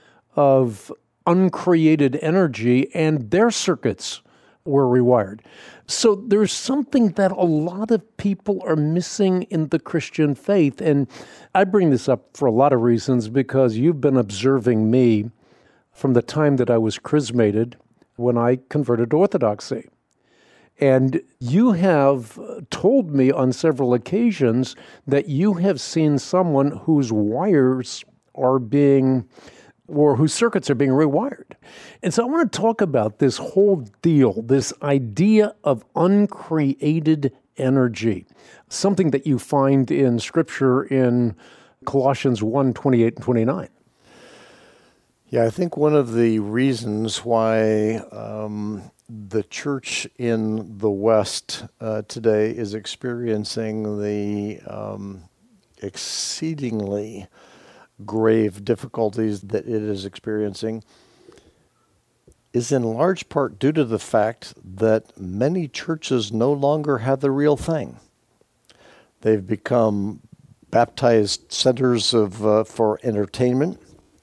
Speaker 3: of uncreated energy, and their circuits were rewired. So there's something that a lot of people are missing in the Christian faith. And I bring this up for a lot of reasons, because you've been observing me from the time that I was chrismated when I converted to Orthodoxy. And you have told me on several occasions that you have seen someone whose wires are being
Speaker 1: or whose circuits are being rewired. And so I want to talk about this whole deal, this idea of uncreated energy, something that you find in Scripture in Colossians one, twenty-eight and twenty-nine.
Speaker 2: Yeah, I think one of the reasons why um, the church in the West uh, today is experiencing the um, exceedingly grave difficulties that it is experiencing is in large part due to the fact that many churches no longer have the real thing. They've become baptized centers of uh, for entertainment.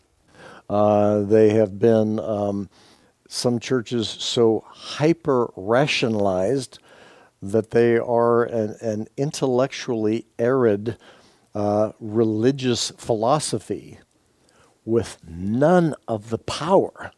Speaker 2: Uh, they have been, um, some churches, so hyper-rationalized that they are an, an intellectually arid uh, religious philosophy with none of the power.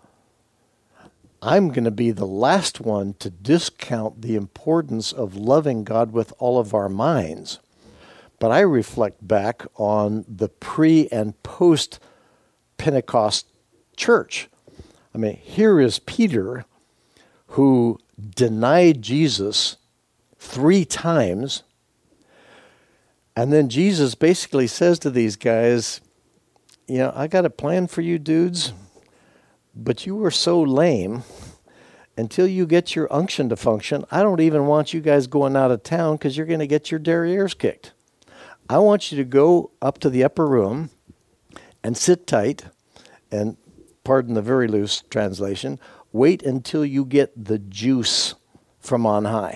Speaker 2: I'm going to be the last one to discount the importance of loving God with all of our minds. But I reflect back on the pre- and post- Pentecost church. I mean, here is Peter, who denied Jesus three times, and then Jesus basically says to these guys, you know, I got a plan for you dudes, but you were so lame. Until you get your unction to function, I don't even want you guys going out of town because you're going to get your derrieres kicked. I want you to go up to the upper room and sit tight, and pardon the very loose translation, wait until you get the juice from on high.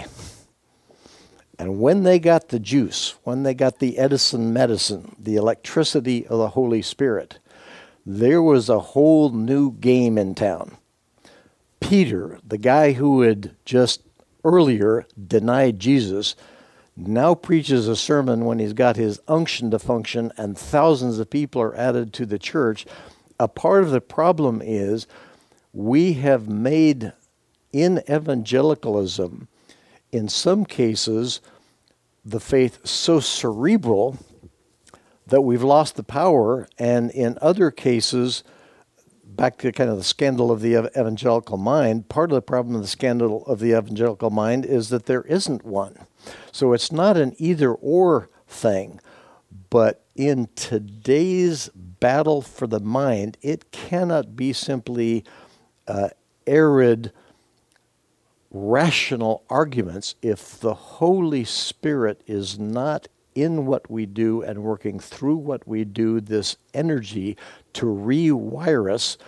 Speaker 2: And when they got the juice, when they got the Edison medicine, the electricity of the Holy Spirit, there was a whole new game in town. Peter, the guy who had just earlier denied Jesus, now preaches a sermon when he's got his unction to function and thousands of people are added to the church. A part of the problem is we have made in evangelicalism, in some cases, the faith so cerebral that we've lost the power, and in other cases, back to kind of the scandal of the evangelical mind, part of the problem of the scandal of the evangelical mind is that there isn't one. So it's not an either-or thing, but in today's battle for the mind, it cannot be simply uh, arid, rational arguments if the Holy Spirit is not in what we do and working through what we do, this energy to rewire us.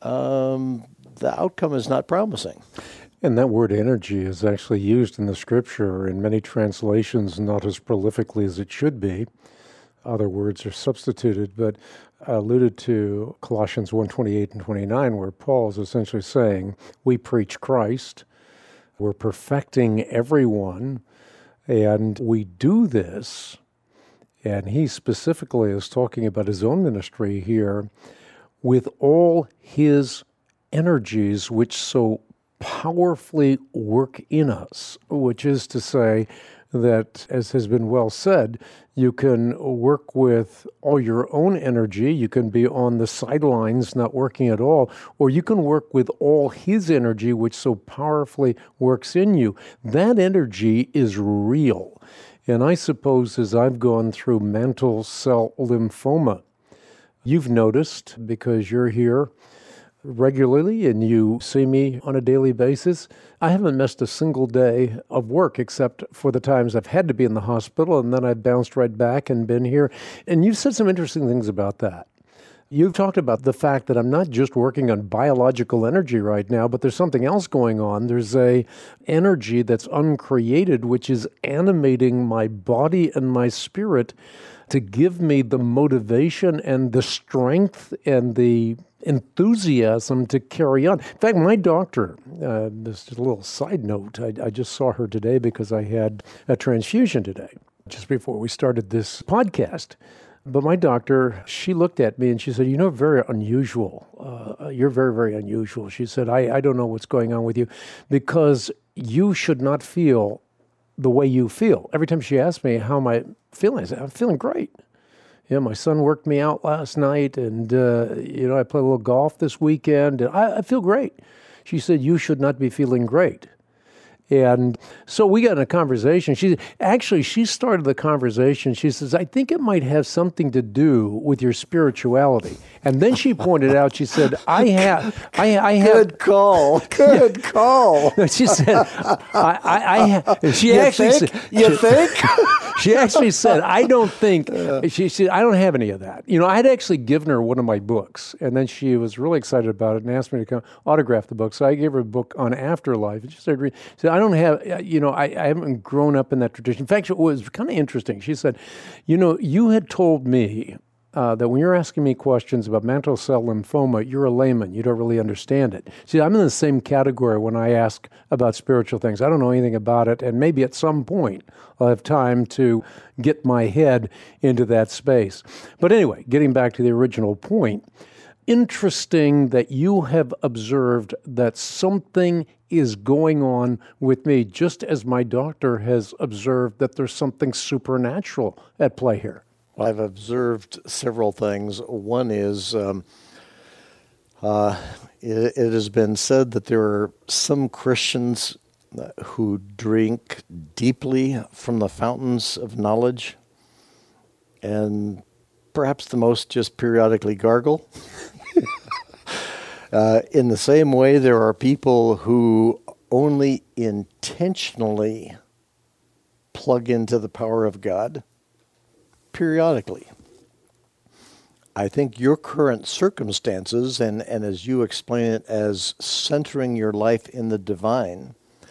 Speaker 2: Um, the outcome is not promising.
Speaker 3: And that word energy is actually used in the Scripture in many translations, not as prolifically as it should be. Other words are substituted, but I alluded to Colossians one, twenty-eight and twenty-nine, where Paul is essentially saying, we preach Christ, we're perfecting everyone, and we do this, and he specifically is talking about his own ministry here, with all his energies which so powerfully work in us, which is to say that, as has been well said, you can work with all your own energy, you can be on the sidelines not working at all, or you can work with all his energy which so powerfully works in you. That energy is real. And I suppose as I've gone through mantle cell lymphoma, you've noticed, because you're here regularly and you see me on a daily basis, I haven't missed a single day of work except for the times I've had to be in the hospital, and then I've bounced right back and been here. And you've said some interesting things about that. You've talked about the fact that I'm not just working on biological energy right now, but there's something else going on. There's a energy that's uncreated, which is animating my body and my spirit to give me the motivation and the strength and the enthusiasm to carry on. In fact, my doctor, uh, this is a little side note, I, I just saw her today because I had a transfusion today, just before we started this podcast. But my doctor, she looked at me and she said, you know, very unusual. Uh, you're very, very unusual. She said, I, I don't know what's going on with you, because you should not feel the way you feel. Every time she asked me how am I feeling, I said, I'm feeling great. Yeah, my son worked me out last night, and, uh, you know, I played a little golf this weekend, and I, I feel great. She said, you should not be feeling great. And so we got in a conversation. She actually, she started the conversation. She says, I think it might have something to do with your spirituality. And then she pointed out, she said, I have, I, I have.
Speaker 2: Good call. Good call.
Speaker 3: She said, I, I, I have. She
Speaker 2: you
Speaker 3: actually
Speaker 2: think?
Speaker 3: said,
Speaker 2: You
Speaker 3: she,
Speaker 2: think?
Speaker 3: She actually said, I don't think, she said, I don't have any of that. You know, I'd actually given her one of my books, and then she was really excited about it and asked me to come autograph the book. So I gave her a book on afterlife, and she started reading. She said, I don't have, you know, I, I haven't grown up in that tradition. In fact, it was kind of interesting. She said, you know, you had told me Uh, that when you're asking me questions about mantle cell lymphoma, you're a layman. You don't really understand it. See, I'm in the same category when I ask about spiritual things. I don't know anything about it, and maybe at some point I'll have time to get my head into that space. But anyway, getting back to the original point, interesting that you have observed that something is going on with me, just as my doctor has observed that there's something supernatural at play here.
Speaker 2: I've observed several things. One is um, uh, it, it has been said that there are some Christians who drink deeply from the fountains of knowledge, and perhaps the most just periodically gargle. uh, in the same way, there are people who only intentionally plug into the power of God periodically. I think your current circumstances, and, and as you explain it as centering your life in the divine,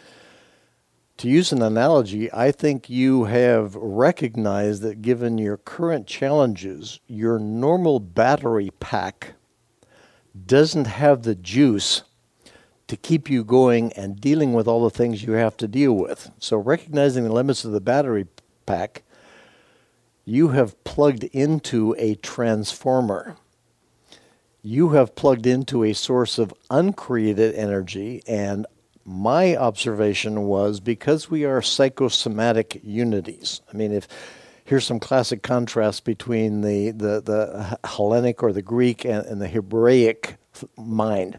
Speaker 2: to use an analogy, I think you have recognized that given your current challenges, your normal battery pack doesn't have the juice to keep you going and dealing with all the things you have to deal with. So recognizing the limits of the battery pack, you have plugged into a transformer. You have plugged into a source of uncreated energy, and my observation was because we are psychosomatic unities. I mean, if here's some classic contrast between the, the, the Hellenic or the Greek and, and the Hebraic mind.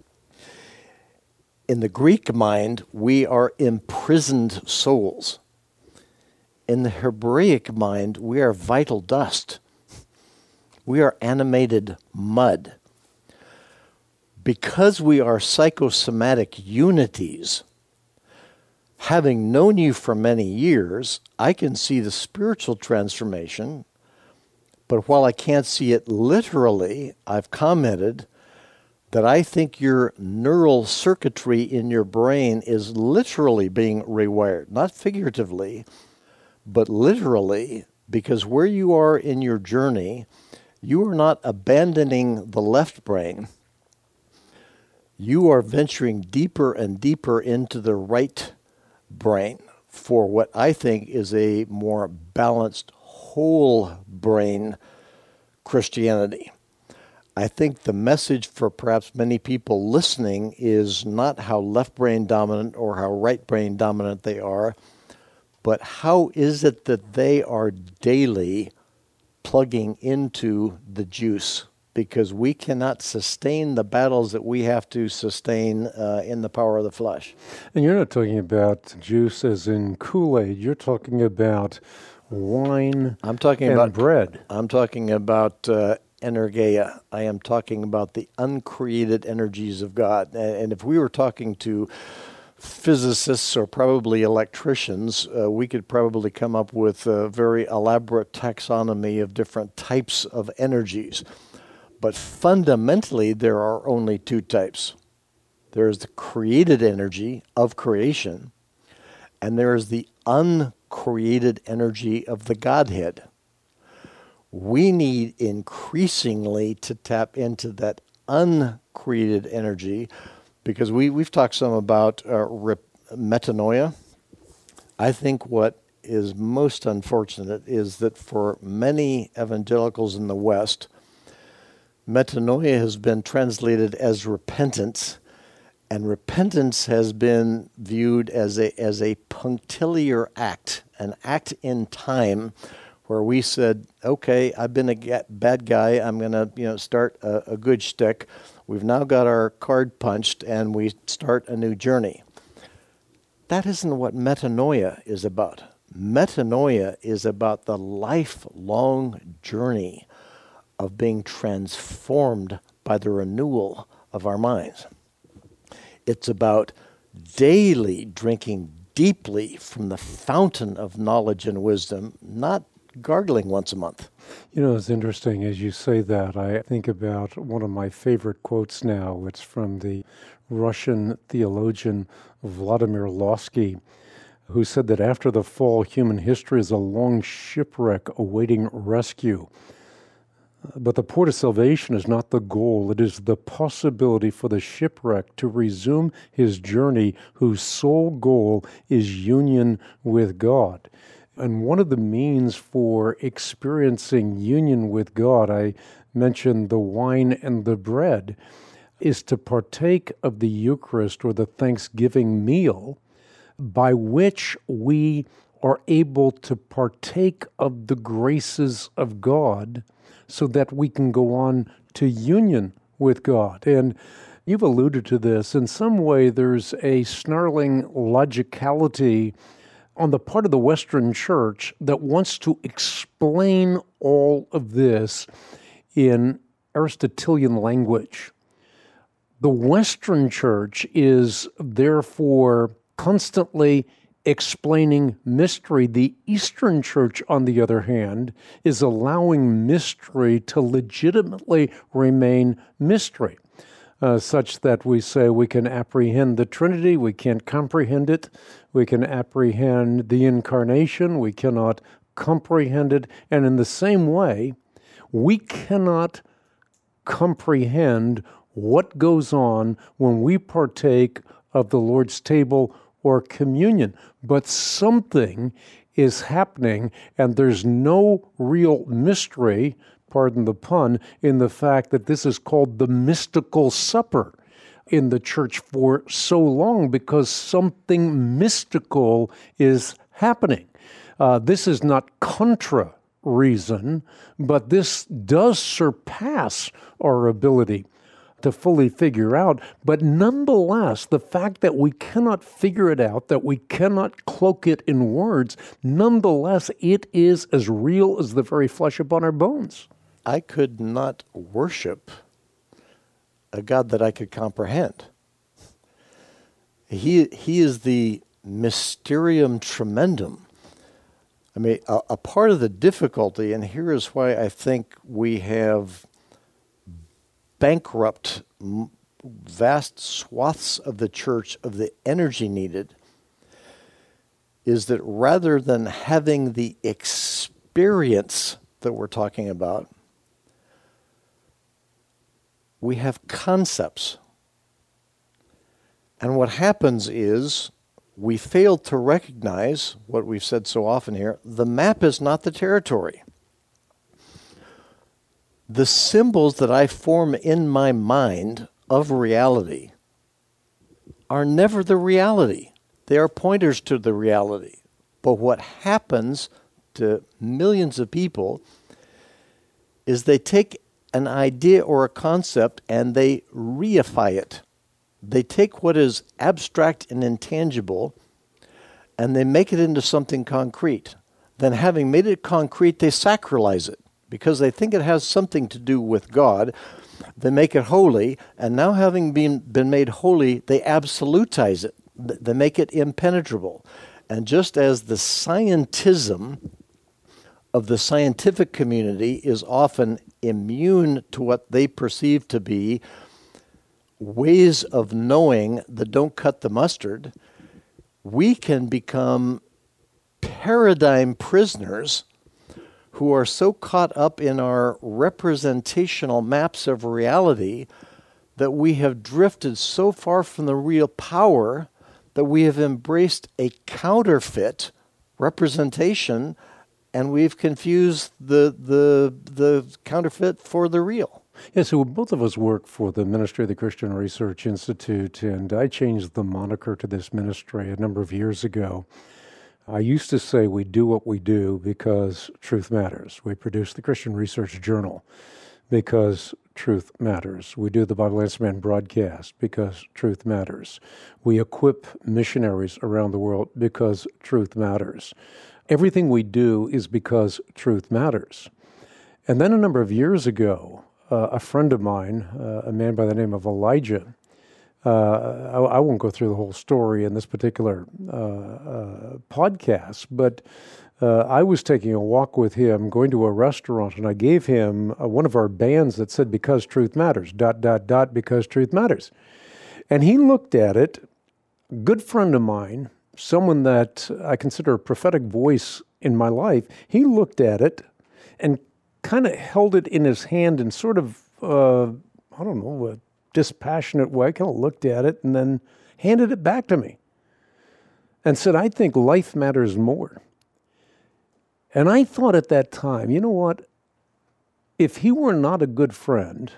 Speaker 2: In the Greek mind, we are imprisoned souls. In the Hebraic mind, we are vital dust. We are animated mud. Because we are psychosomatic unities, having known you for many years, I can see the spiritual transformation, but while I can't see it literally, I've commented that I think your neural circuitry in your brain is literally being rewired, not figuratively, but literally, because where you are in your journey, you are not abandoning the left brain. You are venturing deeper and deeper into the right brain for what I think is a more balanced whole brain Christianity. I think the message for perhaps many people listening is not how left brain dominant or how right brain dominant they are, but how is it that they are daily plugging into the juice? Because we cannot sustain the battles that we have to sustain uh, in the power of the flesh.
Speaker 3: And you're not talking about juice as in Kool-Aid. You're talking about wine
Speaker 2: I'm talking
Speaker 3: and
Speaker 2: about
Speaker 3: bread.
Speaker 2: I'm talking about uh, energeia. I am talking about the uncreated energies of God. And, and if we were talking to physicists or probably electricians, uh, we could probably come up with a very elaborate taxonomy of different types of energies. But fundamentally, there are only two types. There is the created energy of creation, and there is the uncreated energy of the Godhead. We need increasingly to tap into that uncreated energy, because we, we've talked some about uh, rep- metanoia. I think what is most unfortunate is that for many evangelicals in the West, metanoia has been translated as repentance, and repentance has been viewed as a as a punctiliar act, an act in time where we said, okay, I've been a ga- bad guy. I'm going to, you know, start a, a good shtick. We've now got our card punched, and we start a new journey. That isn't what metanoia is about. Metanoia is about the lifelong journey of being transformed by the renewal of our minds. It's about daily drinking deeply from the fountain of knowledge and wisdom, not gargling once a month.
Speaker 3: You know, it's interesting as you say that. I think about one of my favorite quotes now. It's from the Russian theologian Vladimir Lossky, who said that after the fall, human history is a long shipwreck awaiting rescue. But the port of salvation is not the goal. It is the possibility for the shipwreck to resume his journey, whose sole goal is union with God. And one of the means for experiencing union with God, I mentioned the wine and the bread, is to partake of the Eucharist or the Thanksgiving meal, by which we are able to partake of the graces of God so that we can go on to union with God. And you've alluded to this. In some way, there's a snarling logicality on the part of the Western Church that wants to explain all of this in Aristotelian language. The Western Church is therefore constantly explaining mystery. The Eastern Church, on the other hand, is allowing mystery to legitimately remain mystery, uh, such that we say we can apprehend the Trinity, we can't comprehend it. We can apprehend the Incarnation, we cannot comprehend it. And in the same way, we cannot comprehend what goes on when we partake of the Lord's table or communion. But something is happening, and there's no real mystery, pardon the pun, in the fact that this is called the mystical supper in the church for so long, because something mystical is happening. Uh, this is not contra reason, but this does surpass our ability to fully figure out. But nonetheless, the fact that we cannot figure it out, that we cannot cloak it in words, nonetheless, it is as real as the very flesh upon our bones.
Speaker 2: I could not worship a God that I could comprehend. He he is the mysterium tremendum. I mean, a, a part of the difficulty, and here is why I think we have bankrupt vast swaths of the church of the energy needed, is that rather than having the experience that we're talking about, we have concepts. And what happens is we fail to recognize what we've said so often here: the map is not the territory. The symbols that I form in my mind of reality are never the reality. They are pointers to the reality. But what happens to millions of people is they take an idea or a concept and they reify it. They take what is abstract and intangible and they make it into something concrete. Then, having made it concrete, they sacralize it because they think it has something to do with God. They make it holy, and now having been, been made holy, they absolutize it. They make it impenetrable. And just as the scientism of the scientific community is often immune to what they perceive to be ways of knowing that don't cut the mustard, we can become paradigm prisoners who are so caught up in our representational maps of reality that we have drifted so far from the real power that we have embraced a counterfeit representation, and we've confused the the the counterfeit for the real.
Speaker 3: Yeah, so both of us work for the Ministry of the Christian Research Institute, and I changed the moniker to this ministry a number of years ago I used to say we do what we do because truth matters. We produce the Christian Research Journal because truth matters. We do the Bible Answer Man broadcast because truth matters. We equip missionaries around the world because truth matters. Everything we do is because truth matters. And then a number of years ago, uh, a friend of mine, uh, a man by the name of Elijah, uh, I, I won't go through the whole story in this particular uh, uh, podcast, but uh, I was taking a walk with him, going to a restaurant, and I gave him uh, one of our bands that said, because truth matters, dot, dot, dot, because truth matters. And he looked at it, good friend of mine, someone that I consider a prophetic voice in my life, he looked at it and kind of held it in his hand in sort of, uh, I don't know, a dispassionate way, kind of looked at it and then handed it back to me and said, I think life matters more. And I thought at that time, you know what? If he were not a good friend,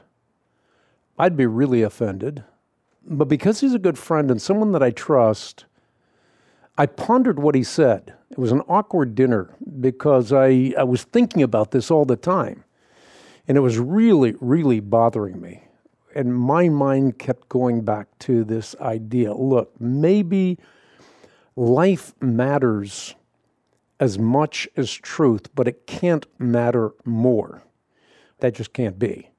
Speaker 3: I'd be really offended. But because he's a good friend and someone that I trust, I pondered what he said. It was an awkward dinner because I, I was thinking about this all the time. And it was really, really bothering me. And my mind kept going back to this idea. Look, maybe life matters as much as truth, but it can't matter more. That just can't be.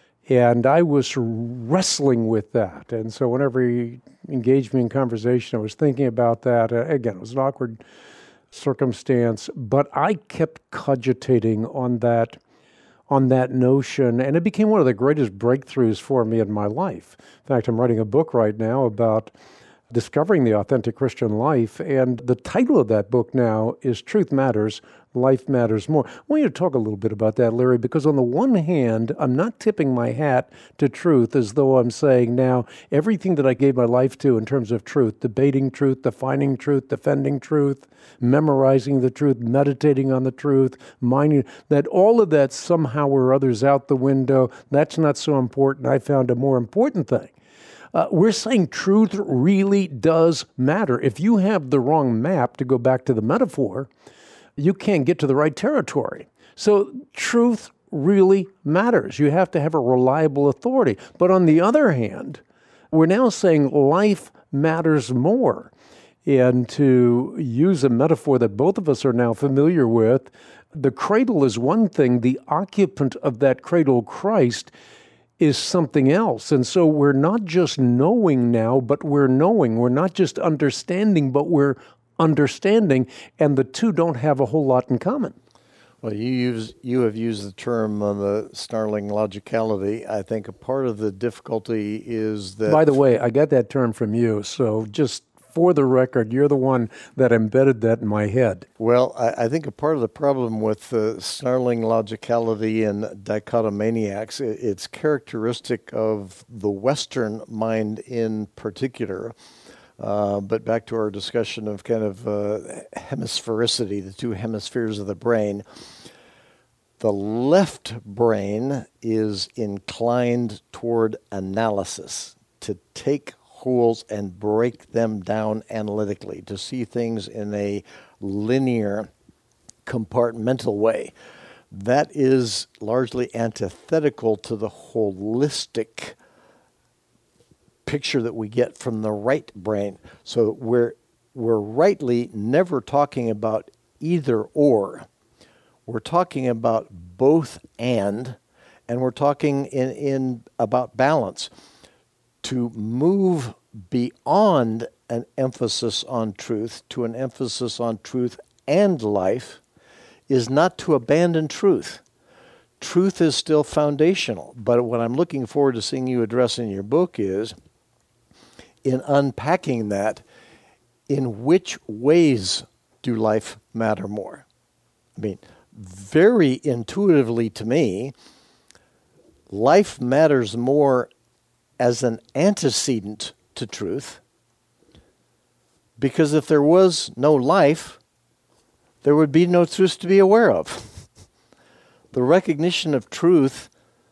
Speaker 3: And I was wrestling with that. And so whenever he engaged me in conversation, I was thinking about that. Uh, again, it was an awkward circumstance, but I kept cogitating on that, on that notion, and it became one of the greatest breakthroughs for me in my life. In fact, I'm writing a book right now about discovering the authentic Christian life, and the title of that book now is Truth Matters, Life Matters More. I want you to talk a little bit about that, Larry, because on the one hand, I'm not tipping my hat to truth as though I'm saying now everything that I gave my life to in terms of truth, debating truth, defining truth, defending truth, memorizing the truth, meditating on the truth, minding, that all of that somehow or other's out the window. That's not so important. I found a more important thing. Uh, we're saying truth really does matter. If you have the wrong map, to go back to the metaphor, you can't get to the right territory. So truth really matters. You have to have a reliable authority. But on the other hand, we're now saying life matters more. And to use a metaphor that both of us are now familiar with, the cradle is one thing. The occupant of that cradle, Christ, is something else. And so we're not just knowing now, but we're knowing. We're not just understanding, but we're understanding, and the two don't have a whole lot in common.
Speaker 2: Well, you use you have used the term on the snarling logicality. I think a part of the difficulty is that...
Speaker 3: By the way, I got that term from you, so just for the record, you're the one that embedded that in my head.
Speaker 2: Well, I, I think a part of the problem with uh, snarling logicality and dichotomaniacs, it, it's characteristic of the Western mind in particular. Uh, but back to our discussion of kind of uh, hemisphericity, the two hemispheres of the brain. The left brain is inclined toward analysis, to take wholes and break them down analytically, to see things in a linear, compartmental way. That is largely antithetical to the holistic picture that we get from the right brain. So we're we're rightly never talking about either or. We're talking about both and, and we're talking in, in about balance. To move beyond an emphasis on truth to an emphasis on truth and life is not to abandon truth. Truth is still foundational, but what I'm looking forward to seeing you address in your book is, in unpacking that, in which ways do life matter more? I mean, very intuitively to me, life matters more as an antecedent to truth, because if there was no life, there would be no truth to be aware of. The recognition of truth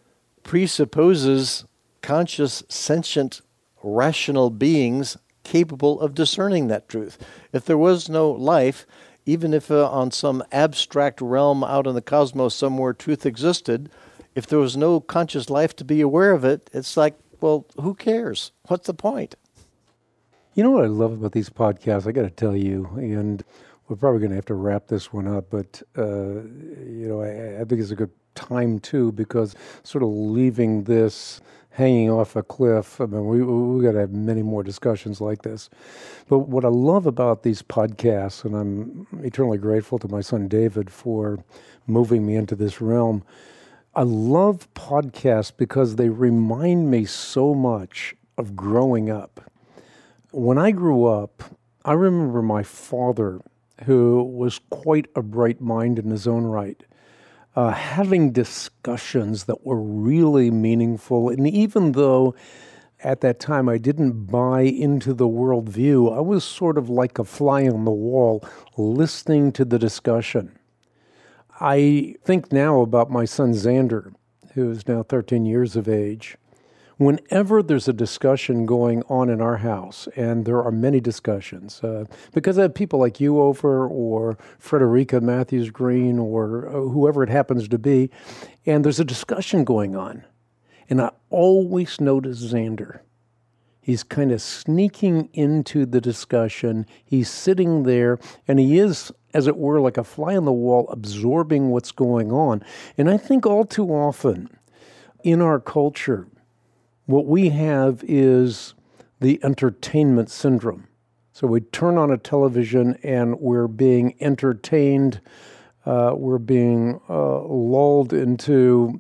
Speaker 2: presupposes conscious, sentient, rational beings capable of discerning that truth. If there was no life, even if uh, on some abstract realm out in the cosmos somewhere truth existed, if there was no conscious life to be aware of it, it's like, well, who cares? What's the point?
Speaker 3: You know what I love about these podcasts? I got to tell you, and we're probably going to have to wrap this one up, but uh, you know, I, I think it's a good time too, because sort of leaving this hanging off a cliff. I mean, we we got to have many more discussions like this. But what I love about these podcasts, and I'm eternally grateful to my son David for moving me into this realm, I love podcasts because they remind me so much of growing up. When I grew up, I remember my father, who was quite a bright mind in his own right, Uh, having discussions that were really meaningful. And even though at that time I didn't buy into the worldview, I was sort of like a fly on the wall listening to the discussion. I think now about my son Xander, who is now thirteen years of age. Whenever there's a discussion going on in our house, and there are many discussions, uh, because I have people like you over, or Frederica Matthews Green, or uh, whoever it happens to be, and there's a discussion going on, and I always notice Xander. He's kind of sneaking into the discussion. He's sitting there, and he is, as it were, like a fly on the wall, absorbing what's going on. And I think all too often in our culture, what we have is the entertainment syndrome. So we turn on a television and we're being entertained, uh, we're being uh, lulled into,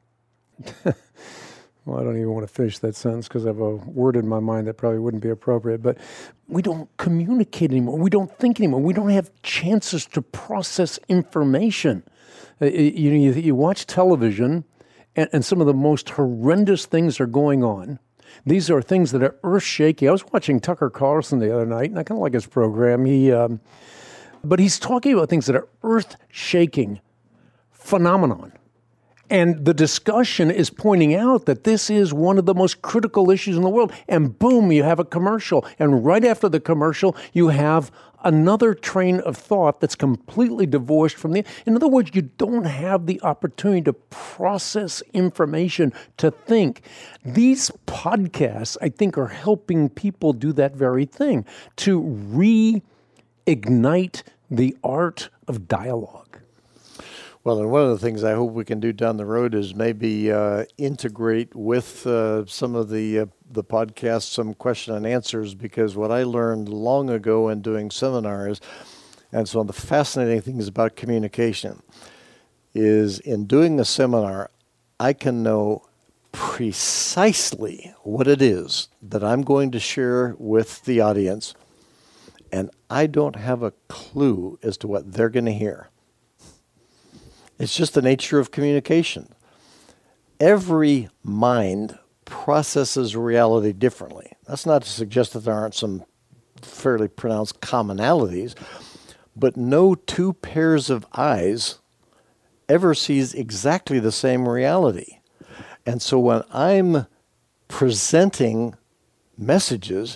Speaker 3: well, I don't even want to finish that sentence because I have a word in my mind that probably wouldn't be appropriate, but we don't communicate anymore, we don't think anymore, we don't have chances to process information. Uh, you, you, you watch television, And, and some of the most horrendous things are going on. These are things that are earth-shaking. I was watching Tucker Carlson the other night, and I kind of like his program. He, um, but he's talking about things that are earth-shaking phenomenon. And the discussion is pointing out that this is one of the most critical issues in the world. And boom, you have a commercial. And right after the commercial, you have another train of thought that's completely divorced from the... In other words, you don't have the opportunity to process information, to think. These podcasts, I think, are helping people do that very thing, to reignite the art of dialogue.
Speaker 2: Well, and one of the things I hope we can do down the road is maybe uh, integrate with uh, some of the uh, the podcasts some question and answers, because what I learned long ago in doing seminars, and so one of the fascinating things about communication, is in doing a seminar, I can know precisely what it is that I'm going to share with the audience, and I don't have a clue as to what they're going to hear. It's just the nature of communication. Every mind processes reality differently. That's not to suggest that there aren't some fairly pronounced commonalities, but no two pairs of eyes ever sees exactly the same reality. And so when I'm presenting messages,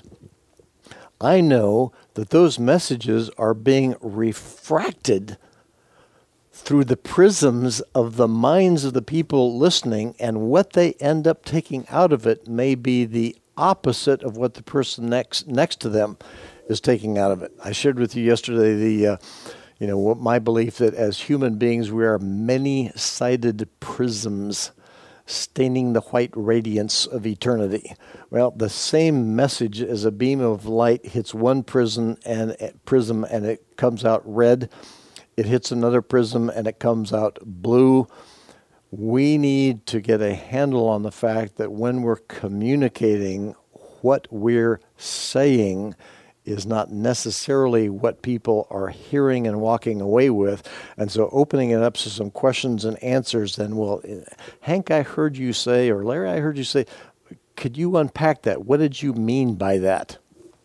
Speaker 2: I know that those messages are being refracted through the prisms of the minds of the people listening, and what they end up taking out of it may be the opposite of what the person next next to them is taking out of it. I shared with you yesterday the, uh, you know, what my belief that as human beings we are many-sided prisms staining the white radiance of eternity. Well, the same message as a beam of light hits one prism and prism and it comes out red. It hits another prism and it comes out blue. We need to get a handle on the fact that when we're communicating, what we're saying is not necessarily what people are hearing and walking away with. And so opening it up to some questions and answers, then, well, Hank, I heard you say, or Larry, I heard you say, could you unpack that? What did you mean by that?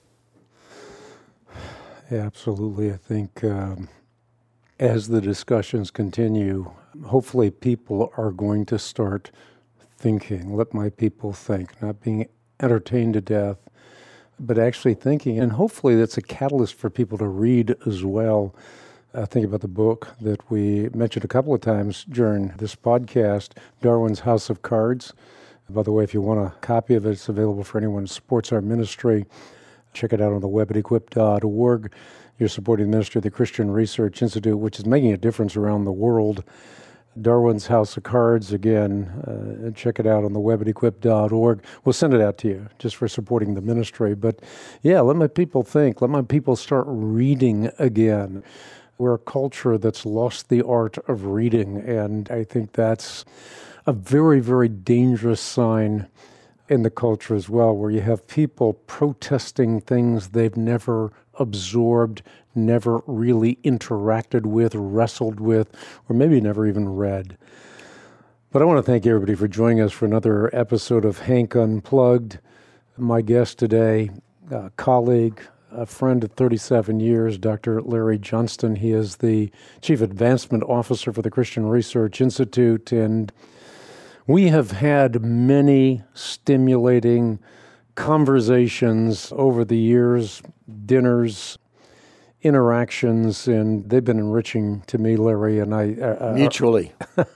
Speaker 3: Yeah, absolutely. I think um, as the discussions continue, hopefully people are going to start thinking. Let my people think, not being entertained to death, but actually thinking. And hopefully that's a catalyst for people to read as well. I think about the book that we mentioned a couple of times during this podcast, Darwin's House of Cards. By the way, if you want a copy of it, it's available for anyone who supports our ministry. Check it out on the web at equip dot org. You're supporting the ministry of the Christian Research Institute, which is making a difference around the world. Darwin's House of Cards, again, uh, check it out on the web at equip dot org. We'll send it out to you just for supporting the ministry. But yeah, let my people think. Let my people start reading again. We're a culture that's lost the art of reading, and I think that's a very, very dangerous sign in the culture as well, where you have people protesting things they've never absorbed, never really interacted with, wrestled with, or maybe never even read. But I want to thank everybody for joining us for another episode of Hank Unplugged. My guest today, a colleague, a friend of thirty-seven years, Doctor Larry Johnston. He is the Chief Advancement Officer for the Christian Research Institute, and we have had many stimulating conversations over the years, dinners, interactions, and they've been enriching to me, Larry, and I... Uh,
Speaker 2: Mutually.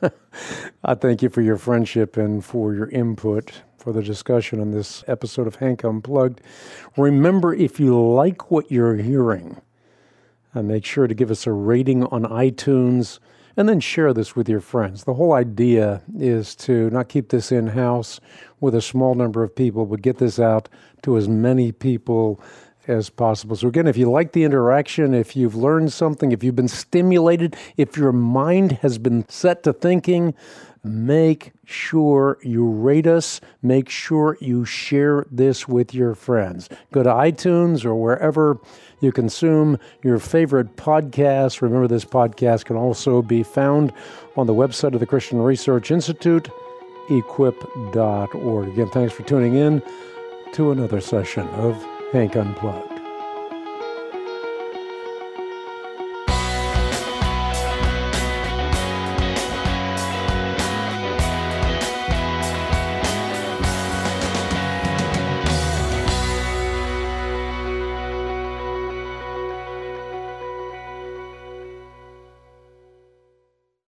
Speaker 3: I thank you for your friendship and for your input for the discussion on this episode of Hank Unplugged. Remember, if you like what you're hearing, uh, make sure to give us a rating on iTunes, and then share this with your friends. The whole idea is to not keep this in-house with a small number of people, but get this out to as many people as possible. So again, if you like the interaction, if you've learned something, if you've been stimulated, if your mind has been set to thinking, make sure you rate us. Make sure you share this with your friends. Go to iTunes or wherever you consume your favorite podcasts. Remember, this podcast can also be found on the website of the Christian Research Institute, equip dot org. Again, thanks for tuning in to another session of Hank Unplugged.